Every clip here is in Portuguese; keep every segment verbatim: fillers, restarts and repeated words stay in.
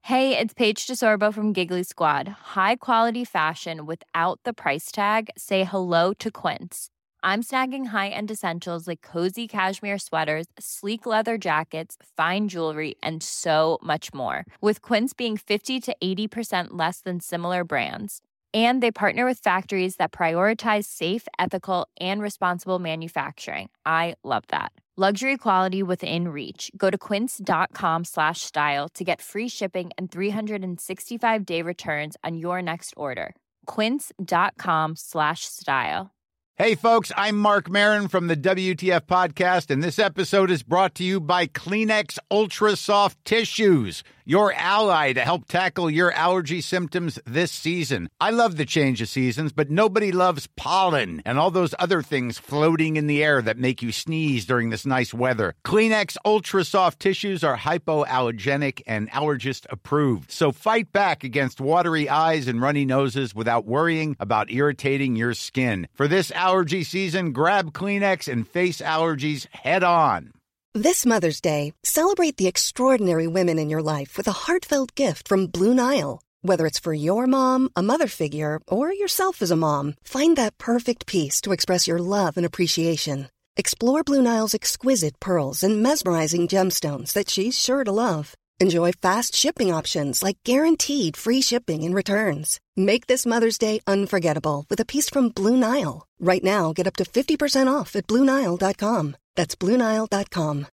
Hey, it's Paige DeSorbo from Giggly Squad. High quality fashion without the price tag. Say hello to Quince. I'm snagging high-end essentials like cozy cashmere sweaters, sleek leather jackets, fine jewelry, and so much more. With Quince being fifty to eighty percent less than similar brands. And they partner with factories that prioritize safe, ethical, and responsible manufacturing. I love that. Luxury quality within reach. Go to quince.com slash style to get free shipping and three sixty-five day returns on your next order. Quince.com slash style. Hey, folks, I'm Mark Maron from the W T F Podcast, and this episode is brought to you by Kleenex Ultra Soft Tissues, your ally to help tackle your allergy symptoms this season. I love the change of seasons, but nobody loves pollen and all those other things floating in the air that make you sneeze during this nice weather. Kleenex Ultra Soft Tissues are hypoallergenic and allergist approved, so fight back against watery eyes and runny noses without worrying about irritating your skin. For this allergy season, grab Kleenex and face allergies head on. This Mother's Day, celebrate the extraordinary women in your life with a heartfelt gift from Blue Nile. Whether it's for your mom, a mother figure, or yourself as a mom, find that perfect piece to express your love and appreciation. Explore Blue Nile's exquisite pearls and mesmerizing gemstones that she's sure to love. Enjoy fast shipping options like guaranteed free shipping and returns. Make this Mother's Day unforgettable with a piece from Blue Nile. Right now, get up to fifty percent off at Blue Nile dot com. That's Blue Nile dot com.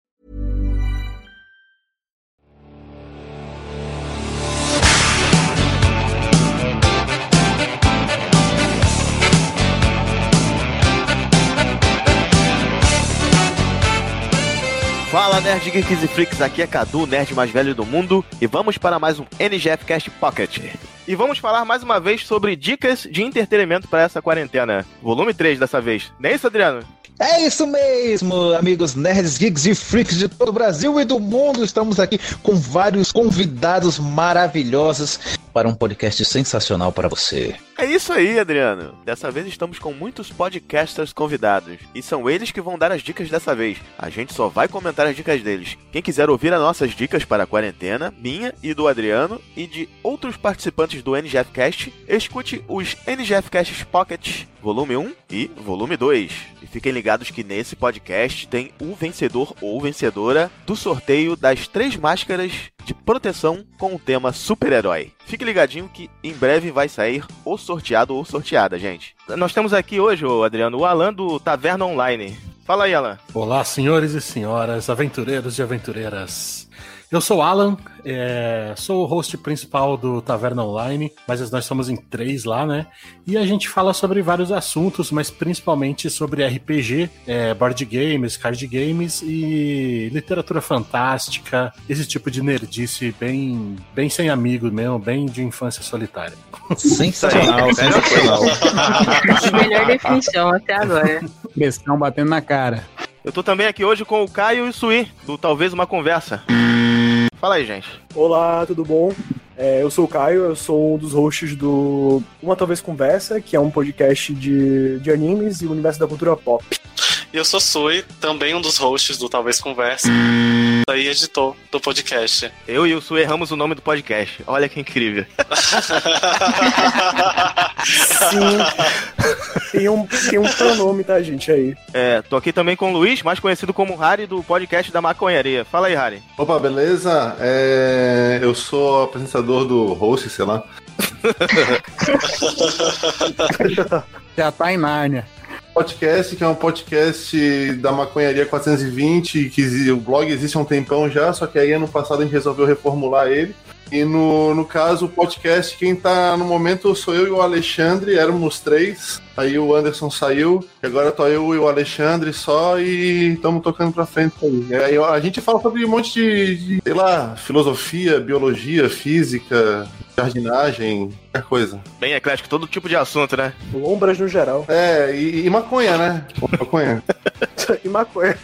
Fala, Nerd Geeks e Freaks, aqui é Cadu, nerd mais velho do mundo, e vamos para mais um N G F Cast Pocket. E vamos falar mais uma vez sobre dicas de entretenimento para essa quarentena. Volume três dessa vez, não é isso, Adriano? É isso mesmo, amigos nerds, geeks e freaks de todo o Brasil e do mundo. Estamos aqui com vários convidados maravilhosos para um podcast sensacional para você. É isso aí, Adriano. Dessa vez estamos com muitos podcasters convidados. E são eles que vão dar as dicas dessa vez. A gente só vai comentar as dicas deles. Quem quiser ouvir as nossas dicas para a quarentena, minha e do Adriano, e de outros participantes do N G F Cast, escute os N G F Casts Pocket, volume um e volume dois. E fiquem ligados que nesse podcast tem o vencedor ou vencedora do sorteio das três máscaras de proteção com o tema super-herói. Fique ligadinho que em breve vai sair o sorteado ou sorteada, gente. Nós temos aqui hoje, ô Adriano, o Alan do Taverna Online. Fala aí, Alan. Olá, senhores e senhoras, aventureiros e aventureiras. Eu sou o Alan, é, sou o host principal do Taverna Online, mas nós somos em três lá, né? E a gente fala sobre vários assuntos, mas principalmente sobre R P G, é, board games, card games e literatura fantástica, esse tipo de nerdice bem, bem sem amigo mesmo, bem de infância solitária. Sensacional, sensacional. Melhor definição até agora. Bestão batendo na cara. Eu tô também aqui hoje com o Caio e o Sui, do Talvez Uma Conversa. Fala aí, gente. Olá, tudo bom? É, eu sou o Caio, eu sou um dos hosts do Uma Talvez Conversa, que é um podcast de, de animes e o universo da cultura pop. E eu sou Sui, também um dos hosts do Talvez Conversa, e editor do podcast. Eu e o Sui erramos o nome do podcast. Olha que incrível. Sim. Tem um, tem um pronome, tá, gente, aí. É, tô aqui também com o Luiz, mais conhecido como Harry, do podcast da Maconharia. Fala aí, Harry. Opa, beleza? É... Eu sou apresentador do host, sei lá. Já tá em Nárnia. Podcast, que é um podcast da Maconharia quatrocentos e vinte, que o blog existe há um tempão já, só que aí ano passado a gente resolveu reformular ele. E no, no caso, o podcast, quem tá no momento sou eu e o Alexandre, éramos três. Aí o Anderson saiu, e agora tô eu e o Alexandre só e estamos tocando pra frente aí. Aí a gente fala sobre um monte de, de, sei lá, filosofia, biologia, física, jardinagem, qualquer coisa. Bem eclético, todo tipo de assunto, né? Lombras no geral. É, e, e maconha, né? Maconha. E maconha.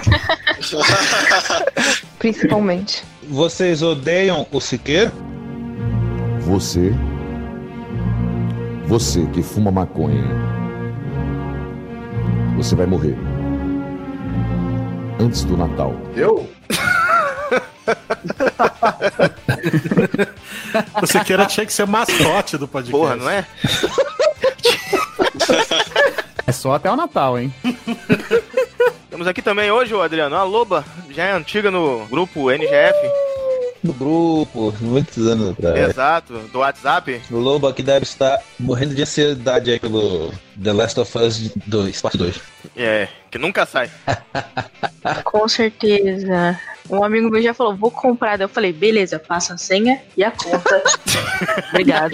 Principalmente. Vocês odeiam o Siqueira? Você, você que fuma maconha, você vai morrer antes do Natal. Eu? O Siqueira tinha que ser mascote do podcast. Porra, não é? É só até o Natal, hein? Temos aqui também hoje, o Adriano, a Loba, já é antiga no grupo N G F. No grupo, muitos anos atrás. Exato, do WhatsApp. O Lobo que deve estar morrendo de ansiedade aí pelo The Last of Us dois, parte dois. É, que nunca sai. Com certeza. Um amigo meu já falou, vou comprar. Daí eu falei, beleza, passa a senha e a conta. Obrigado.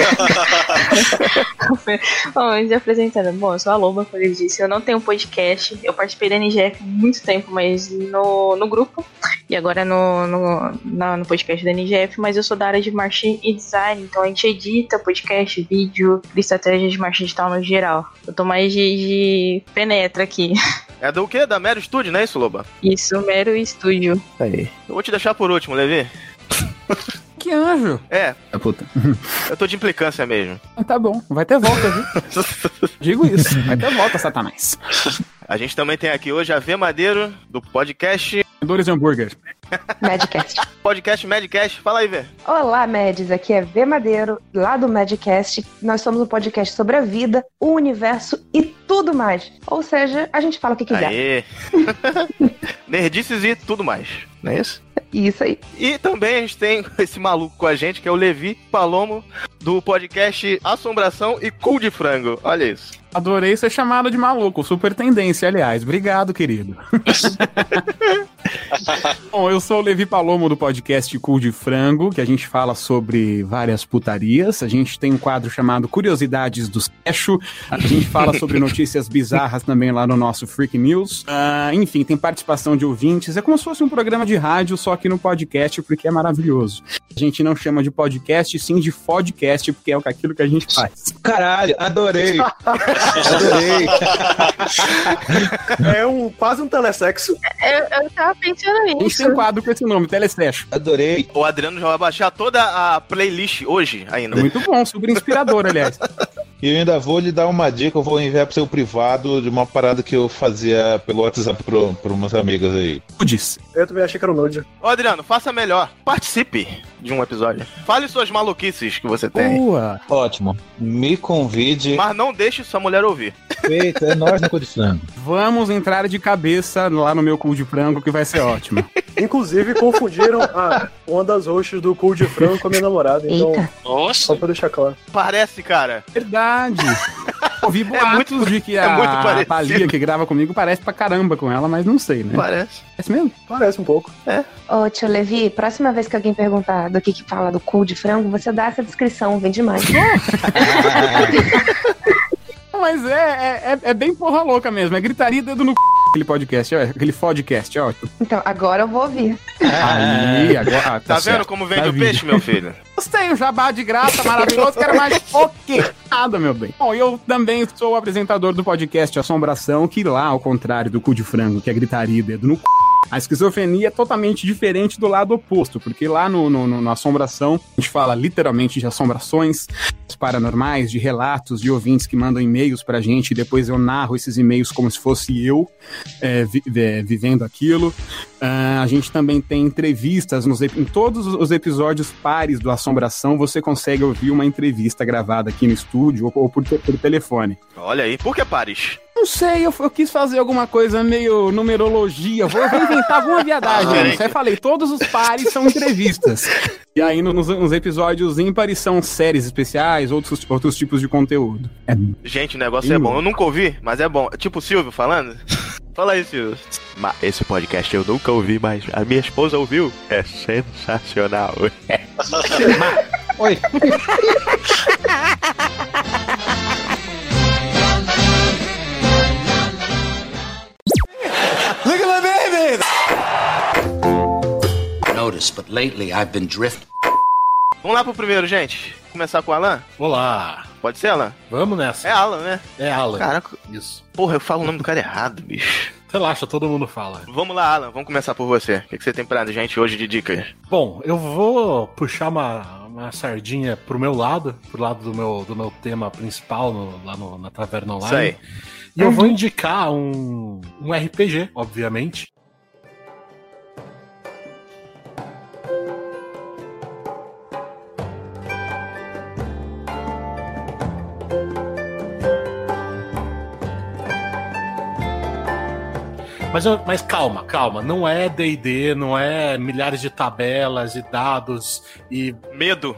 Bom, antes de apresentando, bom, eu sou a Loba, como ele disse, eu não tenho podcast. Eu participei da N G F há muito tempo, mas no, no grupo. E agora no, no, na, no podcast da N G F, mas eu sou da área de marketing e design. Então a gente edita podcast, vídeo, estratégia de marketing digital no geral. Eu tô mais de, de penetra aqui. É do quê? Da Mero Studio, não é isso, Loba? Isso, Mero Estúdio. Aí. Eu vou te deixar por último, Levi. Que anjo. É. Ah, puta. Eu tô de implicância mesmo. Tá bom, vai ter volta, viu? Digo isso, vai ter volta, Satanás. A gente também tem aqui hoje a V Madeiro, do podcast... Dores Hambúrguer. Madcast. Podcast Madcast. Fala aí, Vê. Olá, Mads. Aqui é V Madeiro, lá do Madcast. Nós somos um podcast sobre a vida, o universo e tudo mais. Ou seja, a gente fala o que quiser. Aê. Nerdices e tudo mais. Não é isso? Isso aí. E também a gente tem esse maluco com a gente, que é o Levi Palomo, do podcast Assombração e Cu de Frango. Olha isso. Adorei ser chamado de maluco, super tendência, aliás. Obrigado, querido. Bom, eu sou o Levi Palomo do podcast Cu de Frango, que a gente fala sobre várias putarias. A gente tem um quadro chamado Curiosidades do Sesho. A gente fala sobre notícias bizarras também lá no nosso Freak News. Uh, enfim, tem participação de ouvintes. É como se fosse um programa de rádio, só que no podcast, porque é maravilhoso. A gente não chama de podcast, sim de podcast, porque é aquilo que a gente faz. Caralho, adorei! Adorei! É um, quase um telesexo. Eu, eu tava pensando nisso. A gente tem um quadro com esse nome, Telesexo. Adorei. O Adriano já vai baixar toda a playlist hoje ainda. Muito bom, super inspirador, aliás. E eu ainda vou lhe dar uma dica, eu vou enviar pro seu privado de uma parada que eu fazia pelo WhatsApp pro, pro meus amigos aí. Nudes. Eu também achei que era o Nude. Ô, Adriano, faça melhor. Participe de um episódio. Fale suas maluquices que você tem. Boa. Ótimo. Me convide. Mas não deixe sua mulher ouvir. Feito, é nós no Cu de Frango. Vamos entrar de cabeça lá no meu Cu de Frango, que vai ser ótimo. Inclusive, confundiram a, uma das hosts do Cu de Frango com a minha namorada. Então, Eita. Nossa. só pra deixar claro. Parece, cara. Verdade. Ouvi boatos muito- de que é a, muito a parecido. Thalia que grava comigo parece pra caramba com ela, mas não sei, né? Parece. Parece mesmo? Parece um pouco. Ô, tio Levi, próxima vez que alguém perguntar do que que fala do cu de frango, você dá essa descrição, vem demais. Mas é, é, é, é bem porra louca mesmo. É gritaria e dedo no c... aquele podcast, ó, aquele podcast, ó. Então, agora eu vou ouvir. Aí, agora. Ah, tá Tá vendo certo. como vende Tá o vindo. peixe, meu filho? Gostei, o jabá de graça, maravilhoso, quero mais o quê? Nada, meu bem. Bom, eu também sou o apresentador do podcast Assombração, que lá, ao contrário do Cu de Frango, que é gritaria e dedo no c... A esquizofrenia é totalmente diferente do lado oposto, porque lá no, no, no, na Assombração, a gente fala literalmente de assombrações paranormais, de relatos de ouvintes que mandam e-mails pra gente, e depois eu narro esses e-mails como se fosse eu é, vi, é, vivendo aquilo. Uh, a gente também tem entrevistas nos, em todos os episódios pares do Assombração, você consegue ouvir uma entrevista gravada aqui no estúdio ou, ou por, por telefone. Olha aí, por que pares? Não sei, eu, eu quis fazer alguma coisa meio numerologia, vou, vou inventar alguma viadagem. Ah, Isso aí falei, todos os pares são entrevistas. E aí no- nos, nos episódios ímpares são séries especiais, outros, outros tipos de conteúdo. É, Gente, o negócio é bom. Eu nunca ouvi, mas é bom. Tipo o Silvio falando. Fala aí, Silvio. Mas esse podcast eu nunca ouvi, mas a minha esposa ouviu. É sensacional. Oi. Look at my baby! Notice, but lately I've been drifting. Vamos lá pro primeiro, gente. Começar com o Alan? Olá. Pode ser, Alan? Vamos nessa. É Alan, né? É Alan. Caraca. Isso. Porra, eu falo o nome do cara errado, bicho. Relaxa, todo mundo fala. Vamos lá, Alan. Vamos começar por você. O que que você tem pra gente hoje de dicas? Bom, eu vou puxar uma, uma sardinha pro meu lado, pro lado do meu, do meu tema principal no- lá no- na Taverna Online. Isso aí. E eu vou indicar um, um R P G, obviamente. Mas, eu- mas calma, calma. Não é D e D, não é milhares de tabelas e dados e medo.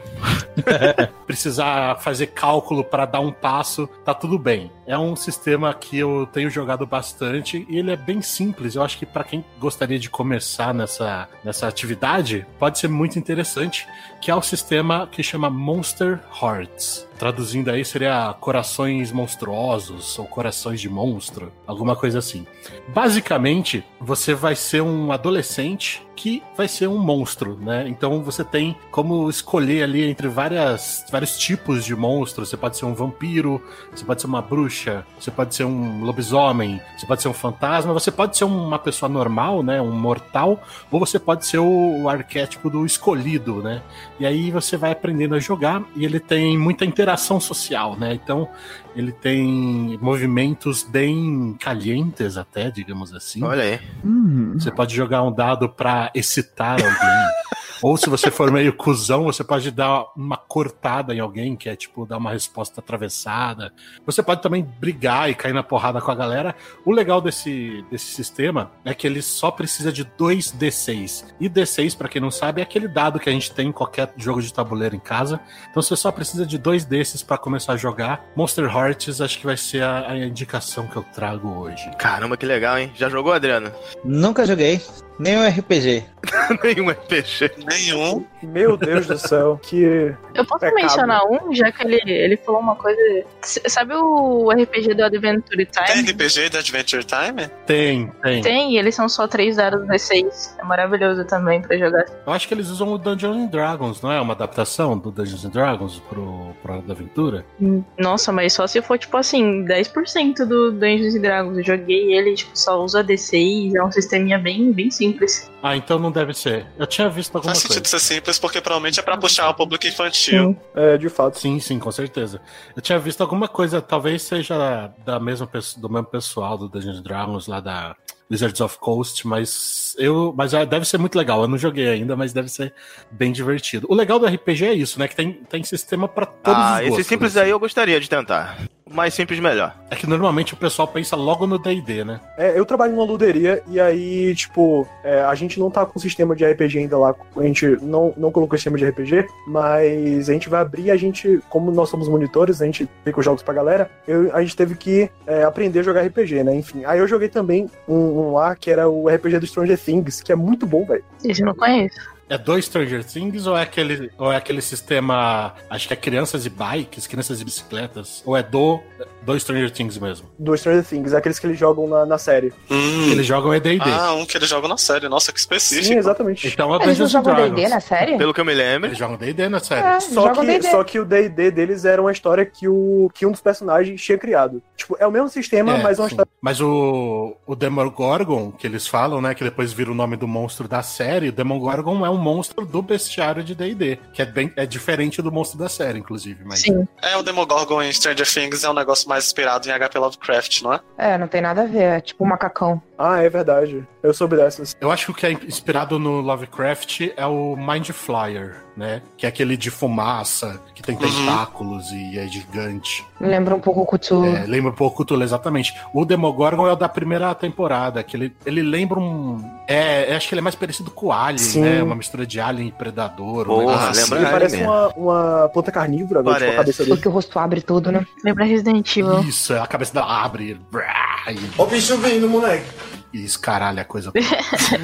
Precisar fazer cálculo para dar um passo. Tá tudo bem. É um sistema que eu tenho jogado bastante e ele é bem simples. Eu acho que para quem gostaria de começar nessa, nessa atividade, pode ser muito interessante, que é o sistema que chama Monster Hearts. Traduzindo aí seria corações monstruosos ou corações de monstro, alguma coisa assim. Basicamente, você vai ser um adolescente que vai ser um monstro, né? Então você tem como escolher ali entre várias, vários tipos de monstros. Você pode ser um vampiro, você pode ser uma bruxa, você pode ser um lobisomem, você pode ser um fantasma, você pode ser uma pessoa normal, né? Um mortal, ou você pode ser o, o arquétipo do escolhido, né? E aí você vai aprendendo a jogar e ele tem muita interação social, né? Então ele tem movimentos bem calientes até, digamos assim. Olha aí. Você pode jogar um dado pra excitar alguém. Ou se você for meio cuzão, você pode dar uma cortada em alguém, que é tipo dar uma resposta atravessada. Você pode também brigar e cair na porrada com a galera. O legal desse, desse sistema é que ele só precisa de dois D seis. E D seis, pra quem não sabe, é aquele dado que a gente tem em qualquer jogo de tabuleiro em casa. Então você só precisa de dois desses pra começar a jogar. Monster Hearts acho que vai ser a, a indicação que eu trago hoje. Caramba, que legal, hein? Já jogou, Adriano? Nunca joguei. Nem um R P G. Nenhum R P G. Nenhum. Meu Deus do céu, que. Eu posso pecado. mencionar um, já que ele, ele falou uma coisa. S- Sabe o R P G do Adventure Tem Time? R P G de Adventure Time? Tem, tem. Tem, e eles são só três dados D seis. É maravilhoso também pra jogar. Eu acho que eles usam o Dungeons and Dragons, não é? Uma adaptação do Dungeons and Dragons pro, pro Hora da Aventura? Nossa, mas só se for, tipo assim, dez por cento do Dungeons and Dragons. Eu joguei ele, tipo, só usa D seis. É um sisteminha bem, bem simples. Ah, então não deve ser. Eu tinha visto alguma Faz coisa. sentido ser simples, porque provavelmente é pra puxar o público infantil. É, de fato. Sim, sim, com certeza. Eu tinha visto alguma coisa, talvez seja da mesma, pesso- do mesmo pessoal do Dungeons and Dragons, lá da Wizards of Coast, mas eu, mas já deve ser muito legal. Eu não joguei ainda, mas deve ser bem divertido. O legal do R P G é isso, né? Que tem, tem sistema pra todos Ah, os esse gostos, simples assim. aí eu gostaria de tentar. O mais simples, melhor. É que normalmente o pessoal pensa logo no D e D, né? É, eu trabalho numa luderia e aí, tipo, é, a gente não tá com sistema de R P G ainda lá. A gente não, não colocou sistema de R P G, mas a gente vai abrir e a gente, como nós somos monitores, a gente fica os jogos pra galera, eu, a gente teve que é, aprender a jogar R P G, né? Enfim, aí eu joguei também um, um lá que era o R P G do Stranger Things, que é muito bom, velho. Esse eu não conheço. É do Stranger Things ou é aquele, ou é aquele sistema, acho que é crianças e bikes, crianças e bicicletas? Ou é do, do Stranger Things mesmo? Do Stranger Things, é aqueles que eles jogam na, na série. Hum. Eles jogam é D e D. Ah, um que eles jogam na série. Nossa, que específico. Sim, exatamente. Então é Eles não Dungeons and jogam D e Dragons. D na série? Pelo que eu me lembro. Eles jogam D e D na série. É, Só jogam que, D e D. só que o D e D deles era uma história que, o, que um dos personagens tinha criado. Tipo, é o mesmo sistema, É, mas uma sim. história. Mas o, o Demogorgon, que eles falam, né, que depois vira o nome do monstro da série, o Demogorgon é um monstro do bestiário de D e D, que é, bem, é diferente do monstro da série, inclusive. Mas... Sim. É, o Demogorgon em Stranger Things é um negócio mais inspirado em H P Lovecraft, não é? É, não tem nada a ver. É tipo um macacão. Ah, é verdade. Eu soube dessas. Eu acho que o que é inspirado no Lovecraft é o Mind Flyer, né? Que é aquele de fumaça, que tem tentáculos e é gigante. Lembra um pouco o Cthulhu. É, lembra um pouco o Cthulhu, exatamente. O Demogorgon é o da primeira temporada, que ele, ele lembra um... É, eu acho que ele é mais parecido com o Alien, Sim. né? Uma mistura de Alien e Predador. um Porra, negócio assim. lembra Ele Alien parece mesmo. uma, uma planta carnívora, né? Tipo, a Parece. cabeça dele. Porque o rosto abre tudo, né? Lembra Resident Evil. Isso, a cabeça dela abre. brá, E, Ó o bicho vindo, moleque. e escaralha a coisa toda.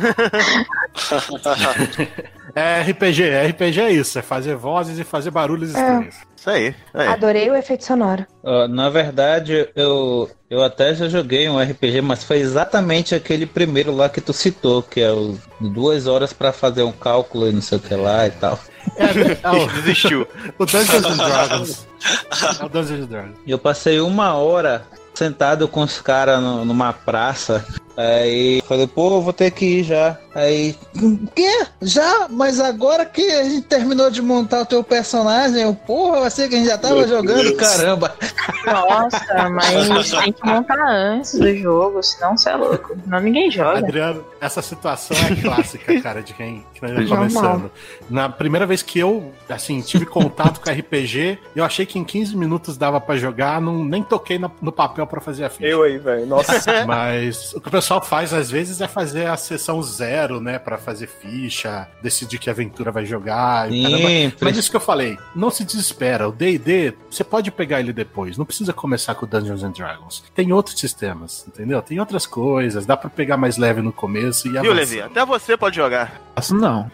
É R P G, R P G é isso, é fazer vozes e fazer barulhos estranhos. Isso aí. aí. Adorei o efeito sonoro. Ó, na verdade, eu, eu até já joguei um R P G, mas foi exatamente aquele primeiro lá que tu citou, que é o duas horas pra fazer um cálculo e não sei o que lá e tal. É, é o, Desistiu. o Dungeons and Dragons. É o Dungeons and Dragons. Eu passei uma hora sentado com os caras no- numa praça. Aí falei, pô, eu vou ter que ir já. Aí, o quê? Já? Mas agora que a gente terminou de montar o teu personagem, eu, porra, eu achei que a gente já tava jogando, caramba. Nossa, mas tem que montar antes do jogo, senão você é louco. Senão ninguém joga. Adriano, essa situação é clássica, cara, de quem, quem tá Normal. começando. Na primeira vez que eu, assim, tive contato com R P G, eu achei que em quinze minutos dava pra jogar, não, nem toquei na- no papel pra fazer a ficha. Eu aí, velho. Nossa. Mas o que o pessoal pessoal faz, às vezes, é fazer a sessão zero, né? Pra fazer ficha, decidir que aventura vai jogar. E Sim, Mas isso que eu falei, não se desespera. O D e D, você pode pegar ele depois. Não precisa começar com o Dungeons and Dragons. Tem outros sistemas, entendeu? Tem outras coisas. Dá pra pegar mais leve no começo e avançar. Viu, Levi? Até você pode jogar. Não.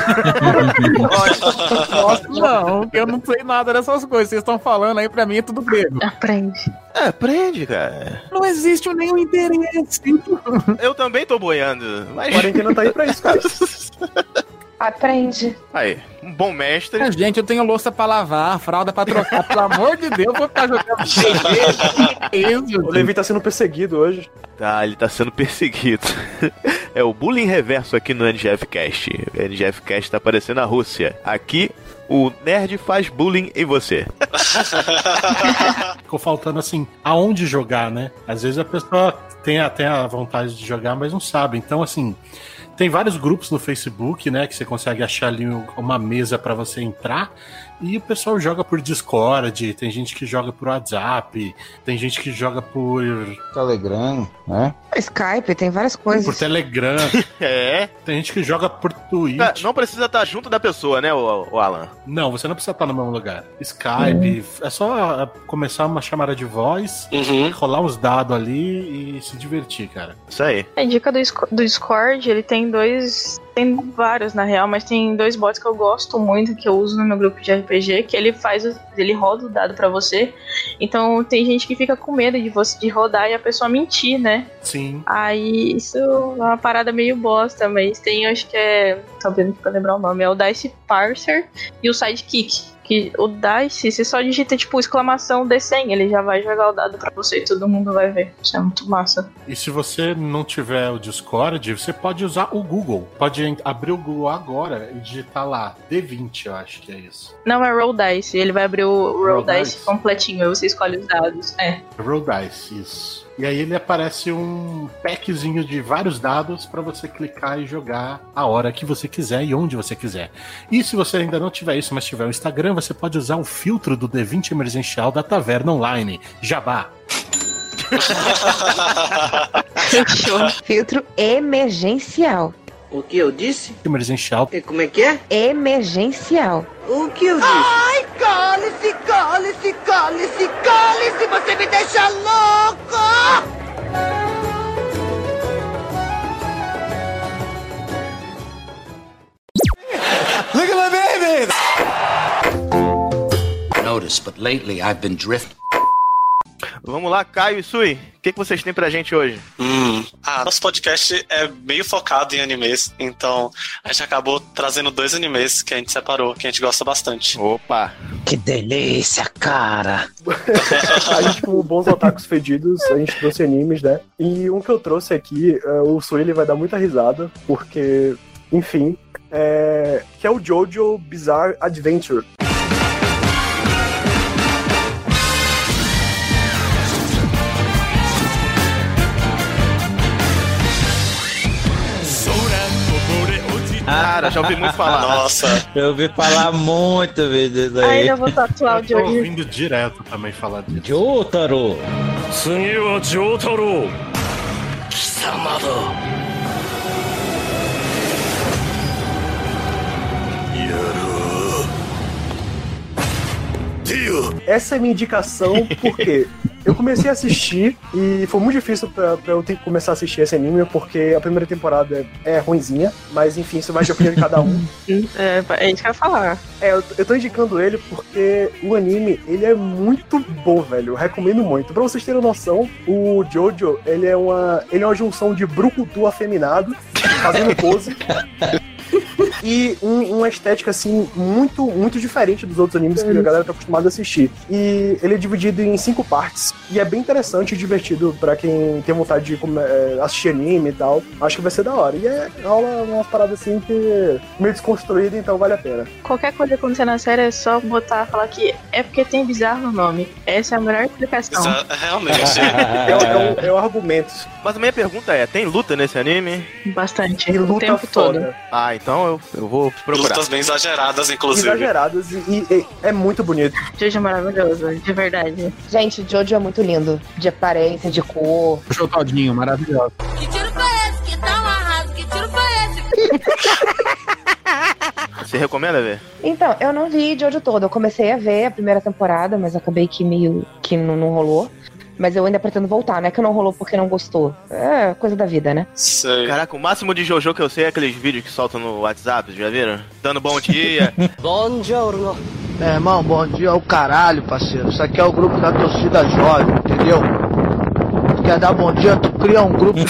Nossa, não, eu não sei nada dessas coisas. Vocês estão falando aí, pra mim é tudo grego. Aprende. É, aprende, cara. Não existe nenhum interesse. Eu também tô boiando, mas... A quarentena tá aí pra isso, cara. Aprende. Aí, um bom mestre. Mas, gente, eu tenho louça pra lavar, fralda pra trocar. Pelo amor de Deus, vou ficar jogando isso. O Levi tá sendo perseguido hoje. Tá, ele tá sendo perseguido. É o bullying reverso aqui no N G F Cast. O N G F Cast tá aparecendo na Rússia. Aqui, o nerd faz bullying em você. Ficou faltando, assim, aonde jogar, né? Às vezes a pessoa tem até a vontade de jogar, mas não sabe. Então, assim... Tem vários grupos no Facebook, né, que você consegue achar ali uma mesa pra você entrar e o pessoal joga por Discord, tem gente que joga por WhatsApp, tem gente que joga por... Telegram, né? Skype, tem várias coisas. Por Telegram. É. Tem gente que joga por Twitch. Tá, não precisa estar junto da pessoa, né, o, o Alan? Não, você não precisa estar no mesmo lugar. Skype, uhum. É só começar uma chamada de voz, uhum. rolar os dados ali e se divertir, cara. Isso aí. A dica do, do Discord, ele tem dois... Tem vários, na real, mas tem dois bots que eu gosto muito, que eu uso no meu grupo de R P G, que ele faz, ele roda o dado pra você. Então tem gente que fica com medo de você de rodar e a pessoa mentir, né? Sim. Aí isso é uma parada meio bosta, mas tem, acho que é... Talvez não pra lembrar o nome, é o Dice Parser e o Sidekick. Que o Dice, você só digita tipo exclamação D cem, ele já vai jogar o dado pra você e todo mundo vai ver. Isso é muito massa. E se você não tiver o Discord, você pode usar o Google. Pode abrir o Google agora e digitar lá D vinte, eu acho que é isso. Não, é Roll Dice. Ele vai abrir o Roll, Roll Dice, Dice completinho, aí você escolhe os dados. É. Roll Dice, isso. E aí ele aparece um packzinho de vários dados para você clicar e jogar a hora que você quiser e onde você quiser. E se você ainda não tiver isso, mas tiver o Instagram, você pode usar o filtro do D vinte emergencial da Taverna Online. Jabá. Filtro emergencial. O que eu disse? Emergencial. E como é que é? Emergencial. O que eu disse? Ai, cale-se, cale-se, cale-se, cale-se, você me deixa louco! Look at my baby! Notice, but lately I've been drifting. Vamos lá, Caio e Sui, o que, que vocês têm pra gente hoje? Hum, ah, nosso podcast é meio focado em animes, então a gente acabou trazendo dois animes que a gente separou, que a gente gosta bastante. Opa! Que delícia, cara! A gente, tipo, bons otakus fedidos, a gente trouxe animes, né? E um que eu trouxe aqui, uh, o Sui, ele vai dar muita risada, porque, enfim, é... que é o Jojo Bizarre Adventure. Cara, já ouvi muito falar. Nossa. Eu ouvi falar muito disso aí. Aí eu vou tatuar o Eu tô Jojo. ouvindo direto também falar disso. Jotaro! Sugiwa Jotaro! Kisamado! Essa é a minha indicação porque eu comecei a assistir e foi muito difícil pra, pra eu ter que começar a assistir esse anime, porque a primeira temporada é, é ruinzinha, mas enfim, isso vai de opinião de cada um. É, é isso que eu ia falar. É, eu, eu tô indicando ele porque o anime, ele é muito bom, velho, eu recomendo muito. Pra vocês terem noção, o Jojo, ele é uma, ele é uma junção de brucutu afeminado, fazendo pose... E um, uma estética, assim, muito, muito diferente dos outros animes que a galera tá acostumada a assistir. E ele é dividido em cinco partes. E é bem interessante e divertido pra quem tem vontade de é, assistir anime e tal. Acho que vai ser da hora. E é rola uma parada, assim, que meio desconstruída, então vale a pena. Qualquer coisa acontecer na série é só botar, falar que é porque tem bizarro no nome. Essa é a melhor explicação. Exa- realmente. é, o, é, o, é o argumento. Mas a minha pergunta é, tem luta nesse anime? Bastante. E luta o tempo foda. todo. Ah, então eu Eu vou procurar. Lutas bem exageradas, inclusive. Exageradas e, e é muito bonito. Jojo é maravilhoso, de verdade. Gente, Jojo é muito lindo. De aparência, de cor. Puxou todinho, maravilhoso. Que tiro foi esse? Que dá um arraso? Que tiro foi esse? Você recomenda ver? Então, eu não vi Jojo todo. Eu comecei a ver a primeira temporada, mas acabei que meio que não, não rolou. Mas eu ainda pretendo voltar, não é que não rolou porque não gostou. É coisa da vida, né? Sei. Caraca, o máximo de Jojo que eu sei é aqueles vídeos que soltam no WhatsApp, já viram? Dando bom dia. Bom dia, Bruno. Meu irmão, bom dia é o caralho, parceiro. Isso aqui é o grupo da torcida jovem, entendeu? Tu quer dar bom dia, tu cria um grupo.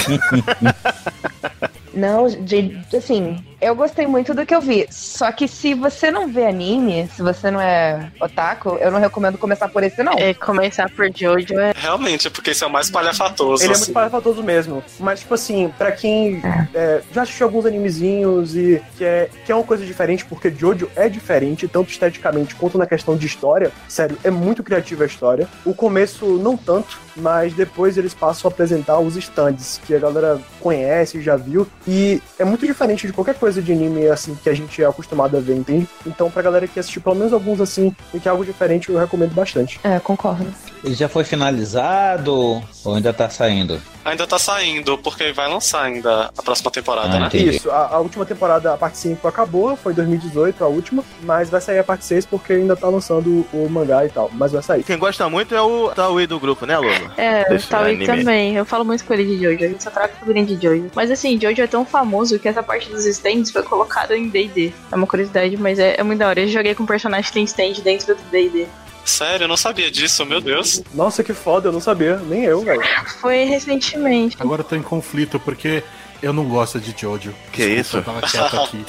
Não, de, assim, eu gostei muito do que eu vi. Só que se você não vê anime, se você não é otaku, eu não recomendo começar por esse, não. É, começar por Jojo é... Realmente, é porque esse é o mais palhafatoso. Ele é assim. muito palhafatoso mesmo. Mas, tipo assim, pra quem é, já assistiu alguns animezinhos e que é, que é uma coisa diferente, porque Jojo é diferente, tanto esteticamente quanto na questão de história. Sério, é muito criativa a história. O começo, não tanto, mas depois eles passam a apresentar os stands, que a galera conhece, já viu. E é muito diferente de qualquer coisa de anime, assim, que a gente é acostumado a ver, entende? Então, pra galera que assistiu pelo menos alguns, assim, e que é algo diferente, eu recomendo bastante. É, concordo. Ele já foi finalizado ou ainda tá saindo? Ainda tá saindo, porque vai lançar ainda a próxima temporada, Ah, né? entendi. Isso, a, a última temporada, a parte cinco acabou, foi em dois mil e dezoito a última, mas vai sair a parte seis porque ainda tá lançando o mangá e tal, mas vai sair. Quem gosta muito é o Taui do grupo, né, Lobo? É, Desse o Taui anime. também. Eu falo muito com ele de Jojo. A gente só troca figurinha de Jojo. Mas assim, Jojo é tão famoso que essa parte dos stands foi colocada em D e D. É uma curiosidade, mas é, é muito da hora. Eu joguei com um personagem que tem stand dentro do D e D. Sério, eu não sabia disso, meu Deus. Nossa, que foda, eu não sabia, nem eu, velho. Foi recentemente. Agora eu tô em conflito, porque eu não gosto de Jojo. Que isso? Eu tava quieto aqui.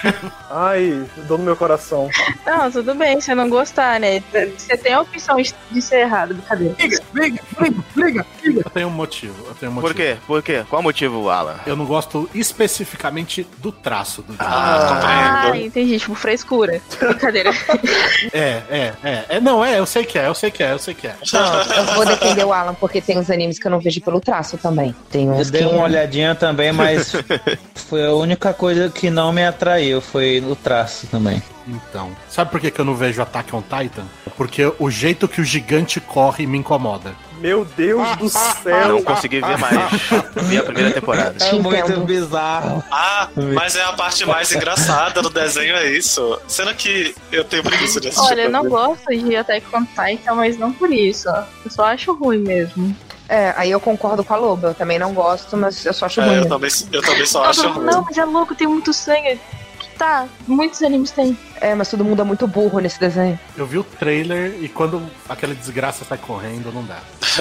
Ai, dor no meu coração. Não, tudo bem, você não gostar, né? Você tem a opção de ser errado, brincadeira. Liga, liga, liga, liga, liga. Eu tenho um motivo, eu tenho um motivo. Por quê? Por quê? Qual o motivo, Alan? Eu não gosto especificamente do traço do Jojo. Ah, Ah, entendi, tipo, frescura. Brincadeira. É, é, é, é. Não, é, eu sei que é, eu sei que é, eu sei que é. Não, eu vou defender o Alan, porque tem uns animes que eu não vejo pelo traço também. Tem Eu uns dei que... uma olhadinha também, mas foi a única coisa que não me atraiu, foi o traço também. Então, sabe por que que eu não vejo Attack on Titan? Porque o jeito que o gigante corre me incomoda. Meu Deus do céu. Não consegui ver mais. Vi a primeira temporada. É muito bizarro. Ah, mas é a parte mais engraçada do desenho, é isso. Sendo que eu tenho preguiça de assistir. Olha, eu não pra ver. gosto de Attack on Titan, mas não por isso. Eu só acho ruim mesmo. É, aí eu concordo com a Loba. Eu também não gosto, mas eu só acho É, ruim. eu, também, eu também só acho não, ruim. não, mas é louco, tem muito sangue. Tá, muitos animes tem. É, mas todo mundo é muito burro nesse desenho. Eu vi o trailer e quando aquela desgraça sai correndo, não dá.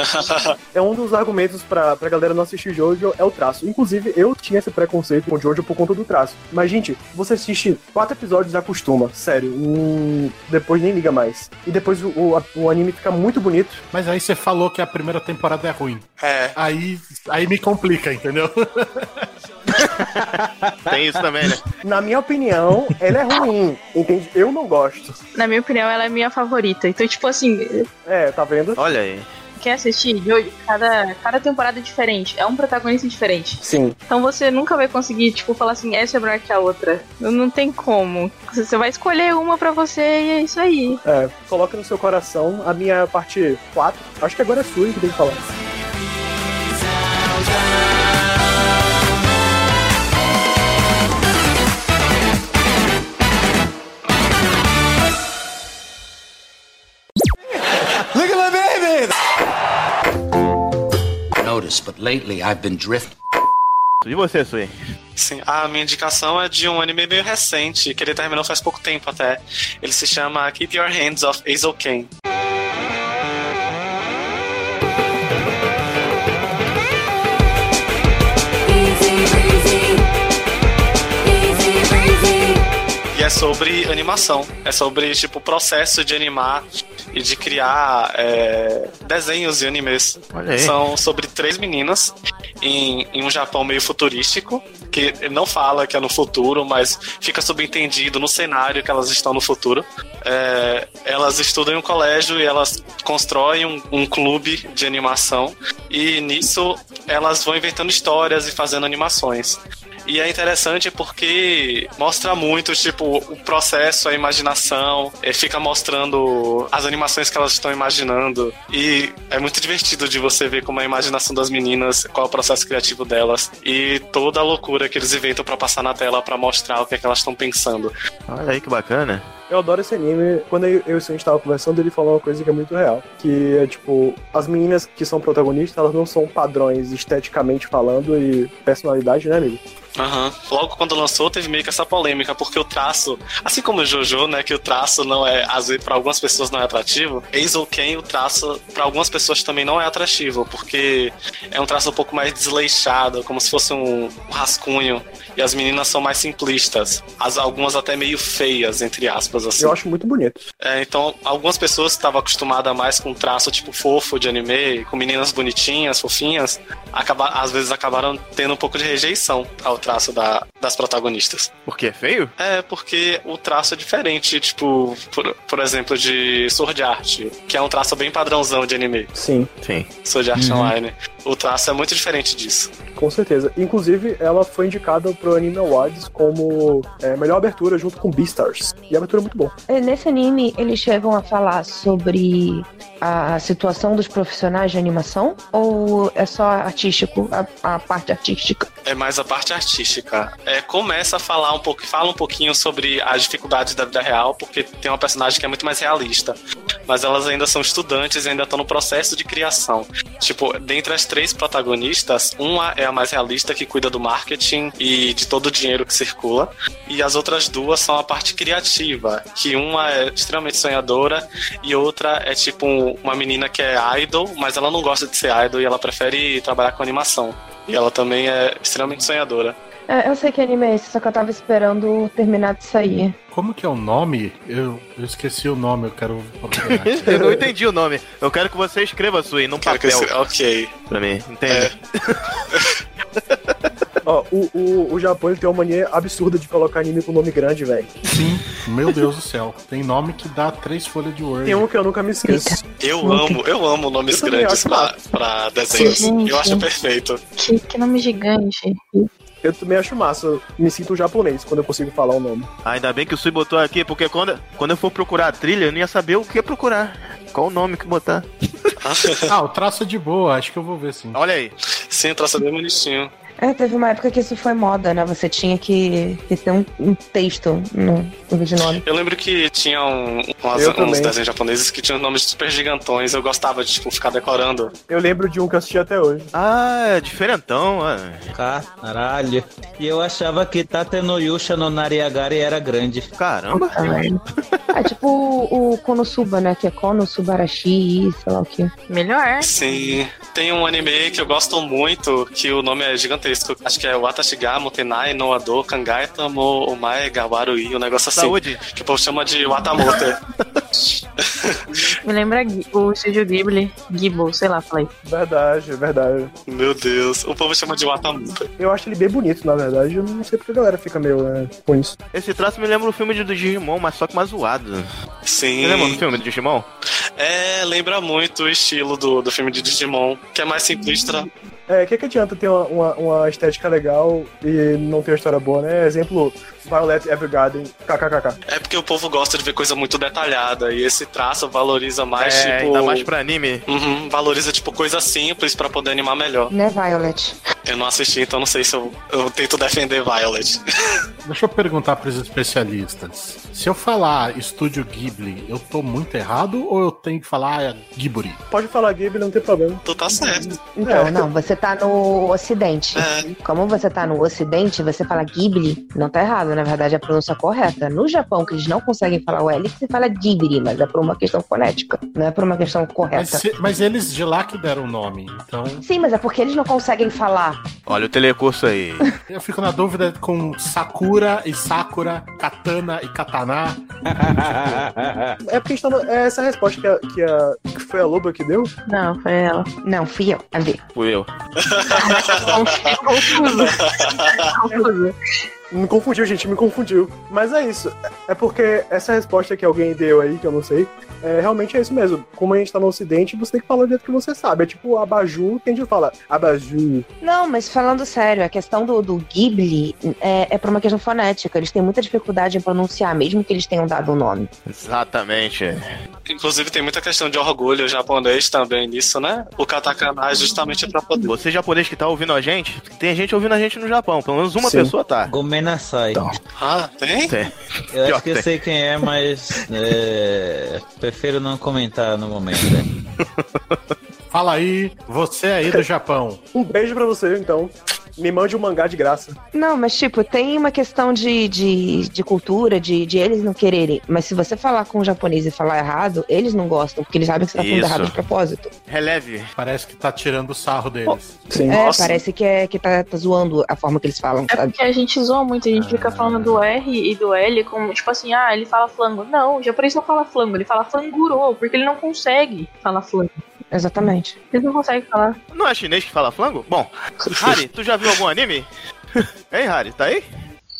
É um dos argumentos pra, pra galera não assistir Jojo é o traço. Inclusive, eu tinha esse preconceito com Jojo por conta do traço. Mas, gente, você assiste quatro episódios e acostuma. Sério. Hum, depois nem liga mais. E depois o, o, o anime fica muito bonito. Mas aí você falou que a primeira temporada é ruim. É. Aí, aí me complica, entendeu? Tem isso também, né? Na minha opinião, ela é ruim. Entende? Eu não gosto. Na minha opinião, ela é minha favorita. Então, tipo assim, É, tá vendo? Olha aí. quer assistir Jojo, cada, cada temporada é diferente. É um protagonista diferente. Sim. Então você nunca vai conseguir, tipo, falar assim, essa é melhor que a outra. Não, não tem como. Você vai escolher uma pra você e é isso aí. É, coloca no seu coração a minha parte quatro. Acho que agora é sua que tem que falar. Look at my baby! Notice, but lately I've been drifting. E você, Sui? Sim, a minha indicação é de um anime meio recente, que ele terminou faz pouco tempo até. Ele se chama Keep Your Hands Off Eizouken. E é sobre animação. É sobre, tipo, o processo de animar e de criar é, desenhos e animes. Olha aí. São sobre três meninas em, em um Japão meio futurístico, que não fala que é no futuro, mas fica subentendido no cenário que elas estão no futuro. É, elas estudam em um colégio e elas constroem um, um clube de animação, e nisso elas vão inventando histórias e fazendo animações. E é interessante porque mostra muito, tipo, o processo, a imaginação, é, fica mostrando as animações que elas estão imaginando. E é muito divertido de você ver como a imaginação das meninas, qual é o processo criativo delas e toda a loucura que eles inventam pra passar na tela pra mostrar o que é que elas estão pensando. Olha aí que bacana. Eu adoro esse anime. Quando eu, eu e o Sanji tava conversando, ele falou uma coisa que é muito real. Que é, tipo, as meninas que são protagonistas, elas não são padrões esteticamente falando e personalidade, né, amigo? Aham. Uhum. Logo quando lançou, teve meio que essa polêmica, porque o traço, assim como o Jojo, né, que o traço não é, às vezes, pra algumas pessoas não é atrativo, Eizouken, o traço, pra algumas pessoas também não é atrativo, porque é um traço um pouco mais desleixado, como se fosse um rascunho, e as meninas são mais simplistas, as, algumas até meio feias, entre aspas, assim. Eu acho muito bonito. É, então, algumas pessoas que estavam acostumadas mais com traço tipo fofo de anime, com meninas bonitinhas, fofinhas, acaba, às vezes acabaram tendo um pouco de rejeição ao traço da, das protagonistas. Por que? É feio? É, porque o traço é diferente, tipo, por, por exemplo, de Sword Art, que é um traço bem padrãozão de anime. Sim. Sim. Sword Art Uhum. Online. O traço é muito diferente disso. Com certeza. Inclusive, ela foi indicada pro Anime Awards como é, melhor abertura junto com Beastars. E a abertura é muito boa. Nesse anime, eles chegam a falar sobre a situação dos profissionais de animação? Ou é só artístico, a, a parte artística? É mais a parte artística. É, começa a falar um pouco, fala um pouquinho sobre as dificuldades da vida real, porque tem uma personagem que é muito mais realista. Mas elas ainda são estudantes e ainda estão no processo de criação. Tipo, dentre as três protagonistas, uma é a mais realista, que cuida do marketing e de todo o dinheiro que circula. E as outras duas são a parte criativa, que uma é extremamente sonhadora e outra é tipo uma menina que é idol, mas ela não gosta de ser idol e ela prefere trabalhar com animação. E ela também é extremamente sonhadora. É, eu sei que anime é esse, só que eu tava esperando terminar de sair. Como que é o nome? Eu, eu esqueci o nome, eu quero procurar aqui. Eu não entendi o nome. Eu quero que você escreva, Sui, num Quero papel. que você- Ok. Pra mim, entende? É. Ó, o, o, o Japão ele tem uma mania absurda de colocar anime com nome grande, velho. Sim, meu Deus do céu. Tem nome que dá três folhas de Word. Tem um que eu nunca me esqueço. Eu amo, eu amo nomes Eu também grandes acho pra, massa. pra desenhos. Sim, Eu acho sim. perfeito. Que, que nome gigante. Eu também acho massa. Eu me sinto japonês quando eu consigo falar o nome. Ainda bem que o Sui botou aqui, porque quando, quando eu for procurar a trilha, eu não ia saber o que procurar. Qual o nome que botar. Ah, o traço é de boa, acho que eu vou ver sim. Olha aí. Sim, o traço é bem bonitinho. É, teve uma época que isso foi moda, né? Você tinha que, que ter um, um texto no, no vídeo nome. Eu lembro que tinha um, umas- Eu uns também. desenhos japoneses que tinham nomes super gigantões. Eu gostava de, tipo, ficar decorando. Eu lembro de um que eu assisti até hoje. Ah, é diferentão, é. Caralho. E eu achava que Tate no Yusha no Nariagari era grande. Caramba. É tipo o, o Konosuba, né? Que é Konosubarashi, sei lá o que. Melhor. Sim. Tem um anime que eu gosto muito, que o nome é gigantesco. Acho que é Watashiga Motenai no Ado Kangaeta mo Omae Gawarui, um negócio assim. Saúde. Que o povo chama de Watamote. Me lembra Ghi- o estúdio Ghibli. Ghibli, sei lá, falei. Verdade, verdade. Meu Deus. O povo chama de Watamote. Eu acho ele bem bonito, na verdade. Eu não sei porque a galera fica meio é, com isso. Esse traço me lembra o filme de- do Digimon, mas só que mais zoado. Sim. Você lembra do filme do Digimon? É, lembra muito o estilo do, do filme de Digimon, que é mais simplista. É, o que, que adianta ter uma, uma, uma estética legal e não ter uma história boa, né? Exemplo, Violet Evergarden, kkkk. É porque o povo gosta de ver coisa muito detalhada e esse traço valoriza mais, É, tipo... ainda mais pra anime. Uhum, valoriza, tipo, coisa simples pra poder animar melhor. Né, Violet? Eu não assisti, então não sei se eu, eu tento defender Violet. Deixa eu perguntar pros especialistas. Se eu falar Estúdio Ghibli, eu tô muito errado ou eu tenho que falar Ghibli? Pode falar Ghibli, não tem problema. Tu tá certo. Não, não, você tá no Ocidente. É. Como você tá no Ocidente, você fala Ghibli, não tá errado, na verdade é a pronúncia correta. No Japão, que eles não conseguem falar o L, você fala Ghibli, mas é por uma questão fonética, não é por uma questão Mas, correta. se- mas eles de lá que deram o nome, então Sim, mas é porque eles não conseguem falar. Olha o telecurso aí. eu fico na dúvida com Sakura e Sakura, Katana e Katana. É porque a gente tá no- é essa a resposta que, a, que, a, que foi a Loba que deu? Não, foi ela. Não, fui eu, a ver. Fui eu. Confuso. Confuso. Me confundiu, gente, me confundiu. Mas é isso. É porque essa resposta que alguém deu aí, que eu não sei, é, realmente é isso mesmo. Como a gente tá no ocidente, você tem que falar do jeito que você sabe. É tipo abajur, que a gente fala abajur. Não, mas falando sério, a questão do, do Ghibli é, é por uma questão fonética. Eles têm muita dificuldade em pronunciar, mesmo que eles tenham dado o nome. Exatamente. Inclusive tem muita questão de orgulho japonês também nisso, né? O katakana é justamente pra poder... Você japonês que tá ouvindo a gente, tem gente ouvindo a gente no Japão. Pelo menos uma Sim. pessoa tá. Gomenasai. Então. Ah, tem? Tem. Eu Pior acho que eu tem. sei quem é, mas é, prefiro não comentar no momento. Né? Fala aí, você aí do Japão. Um beijo pra você, então. Me mande um mangá de graça. Não, mas tipo, tem uma questão de, de, de cultura, de, de eles não quererem. Mas se você falar com o japonês e falar errado, eles não gostam, porque eles sabem que você tá falando Isso. errado de propósito. Releve. Parece que tá tirando o sarro deles. Sim. É, Nossa. parece que, é, que tá, tá zoando a forma que eles falam, É sabe? porque a gente zoa muito, a gente fica falando do R e do L como, tipo assim, ah, ele fala flango. Não, o japonês não fala flango, ele fala flanguro, porque ele não consegue falar flango. Exatamente. Ele não consegue falar. Não é chinês que fala flango? Bom, Hari, tu já viu algum anime? Hein, Hari, tá aí?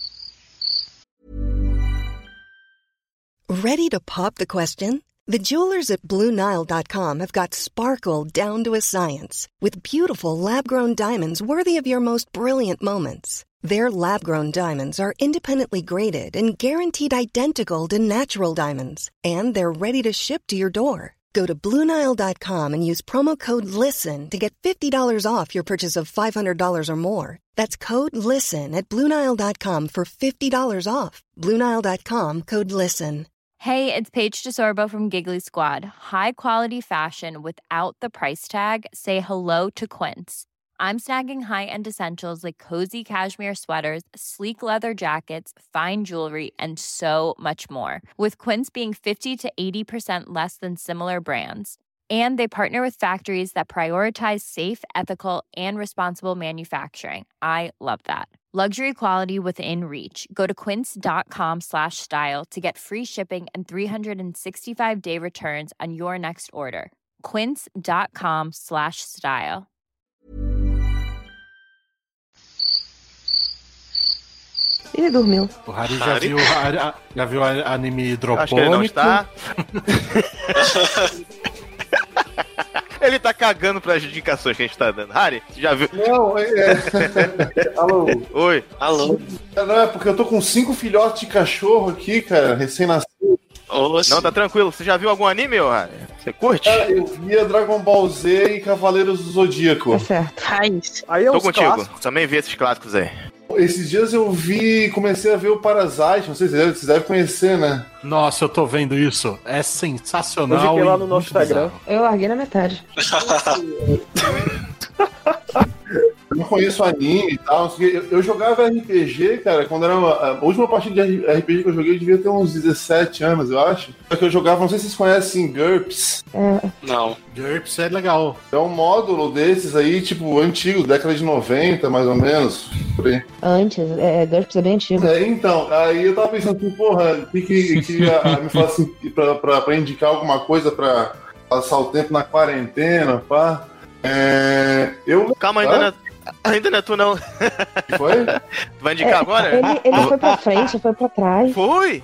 Ready to pop the question? The jewelers at Blue Nile dot com have got sparkle down to a science with beautiful lab-grown diamonds worthy of your most brilliant moments. Their lab-grown diamonds are independently graded and guaranteed identical to natural diamonds, and they're ready to ship to your door. Go to Blue Nile dot com and use promo code LISTEN to get fifty dollars off your purchase of five hundred dollars or more. That's code LISTEN at Blue Nile dot com for fifty dollars off. Blue Nile dot com, code LISTEN. Hey, it's Paige DeSorbo from Giggly Squad. High quality fashion without the price tag. Say hello to Quince. I'm snagging high-end essentials like cozy cashmere sweaters, sleek leather jackets, fine jewelry, and so much more. With Quince being fifty to eighty percent less than similar brands. And they partner with factories that prioritize safe, ethical, and responsible manufacturing. I love that. Luxury quality within reach. Go to quince.com slash style to get free shipping and three sixty-five day returns on your next order. Quince.com slash style. Ele dormiu. O Hari já viu, a- já viu a- anime hidropônico. Acho que ele não está. Ele tá cagando pras indicações que a gente tá dando. Hari, já viu? Não, é. é... Alô? Oi. Alô? Não, é porque eu tô com cinco filhotes de cachorro aqui, cara, recém-nascido. Não, tá tranquilo. Você já viu algum anime, ô Hari? Você curte? Cara, eu via Dragon Ball Z e Cavaleiros do Zodíaco. É certo. Raiz. Aí é Tô os contigo. clássicos. Também vi esses clássicos aí. Esses dias eu vi, comecei a ver o Parasite, não sei se vocês devem, vocês devem conhecer, né? Nossa, eu tô vendo isso. É sensacional. Eu fiquei lá e no nosso muito Instagram. bizarro. Eu larguei na metade. Eu não conheço anime e tal. Eu, eu jogava R P G, cara, quando era uma, a última partida de R P G que eu joguei, eu devia ter uns dezessete anos, eu acho. Só que eu jogava, não sei se vocês conhecem GURPS. É. Não. GURPS é legal. É um módulo desses aí, tipo, antigo, década de noventa, mais ou menos. Por aí. Antes, é, GURPS é bem antigo. É, então, aí eu tava pensando assim, porra, o que que, que a, me fala assim, pra, pra, pra indicar alguma coisa pra passar o tempo na quarentena, pá. É, eu... Calma, ainda Hã? não é, ainda não é tu, não. Foi? Tu vai indicar É, agora? Ele, ele foi pra frente, foi pra trás. Foi?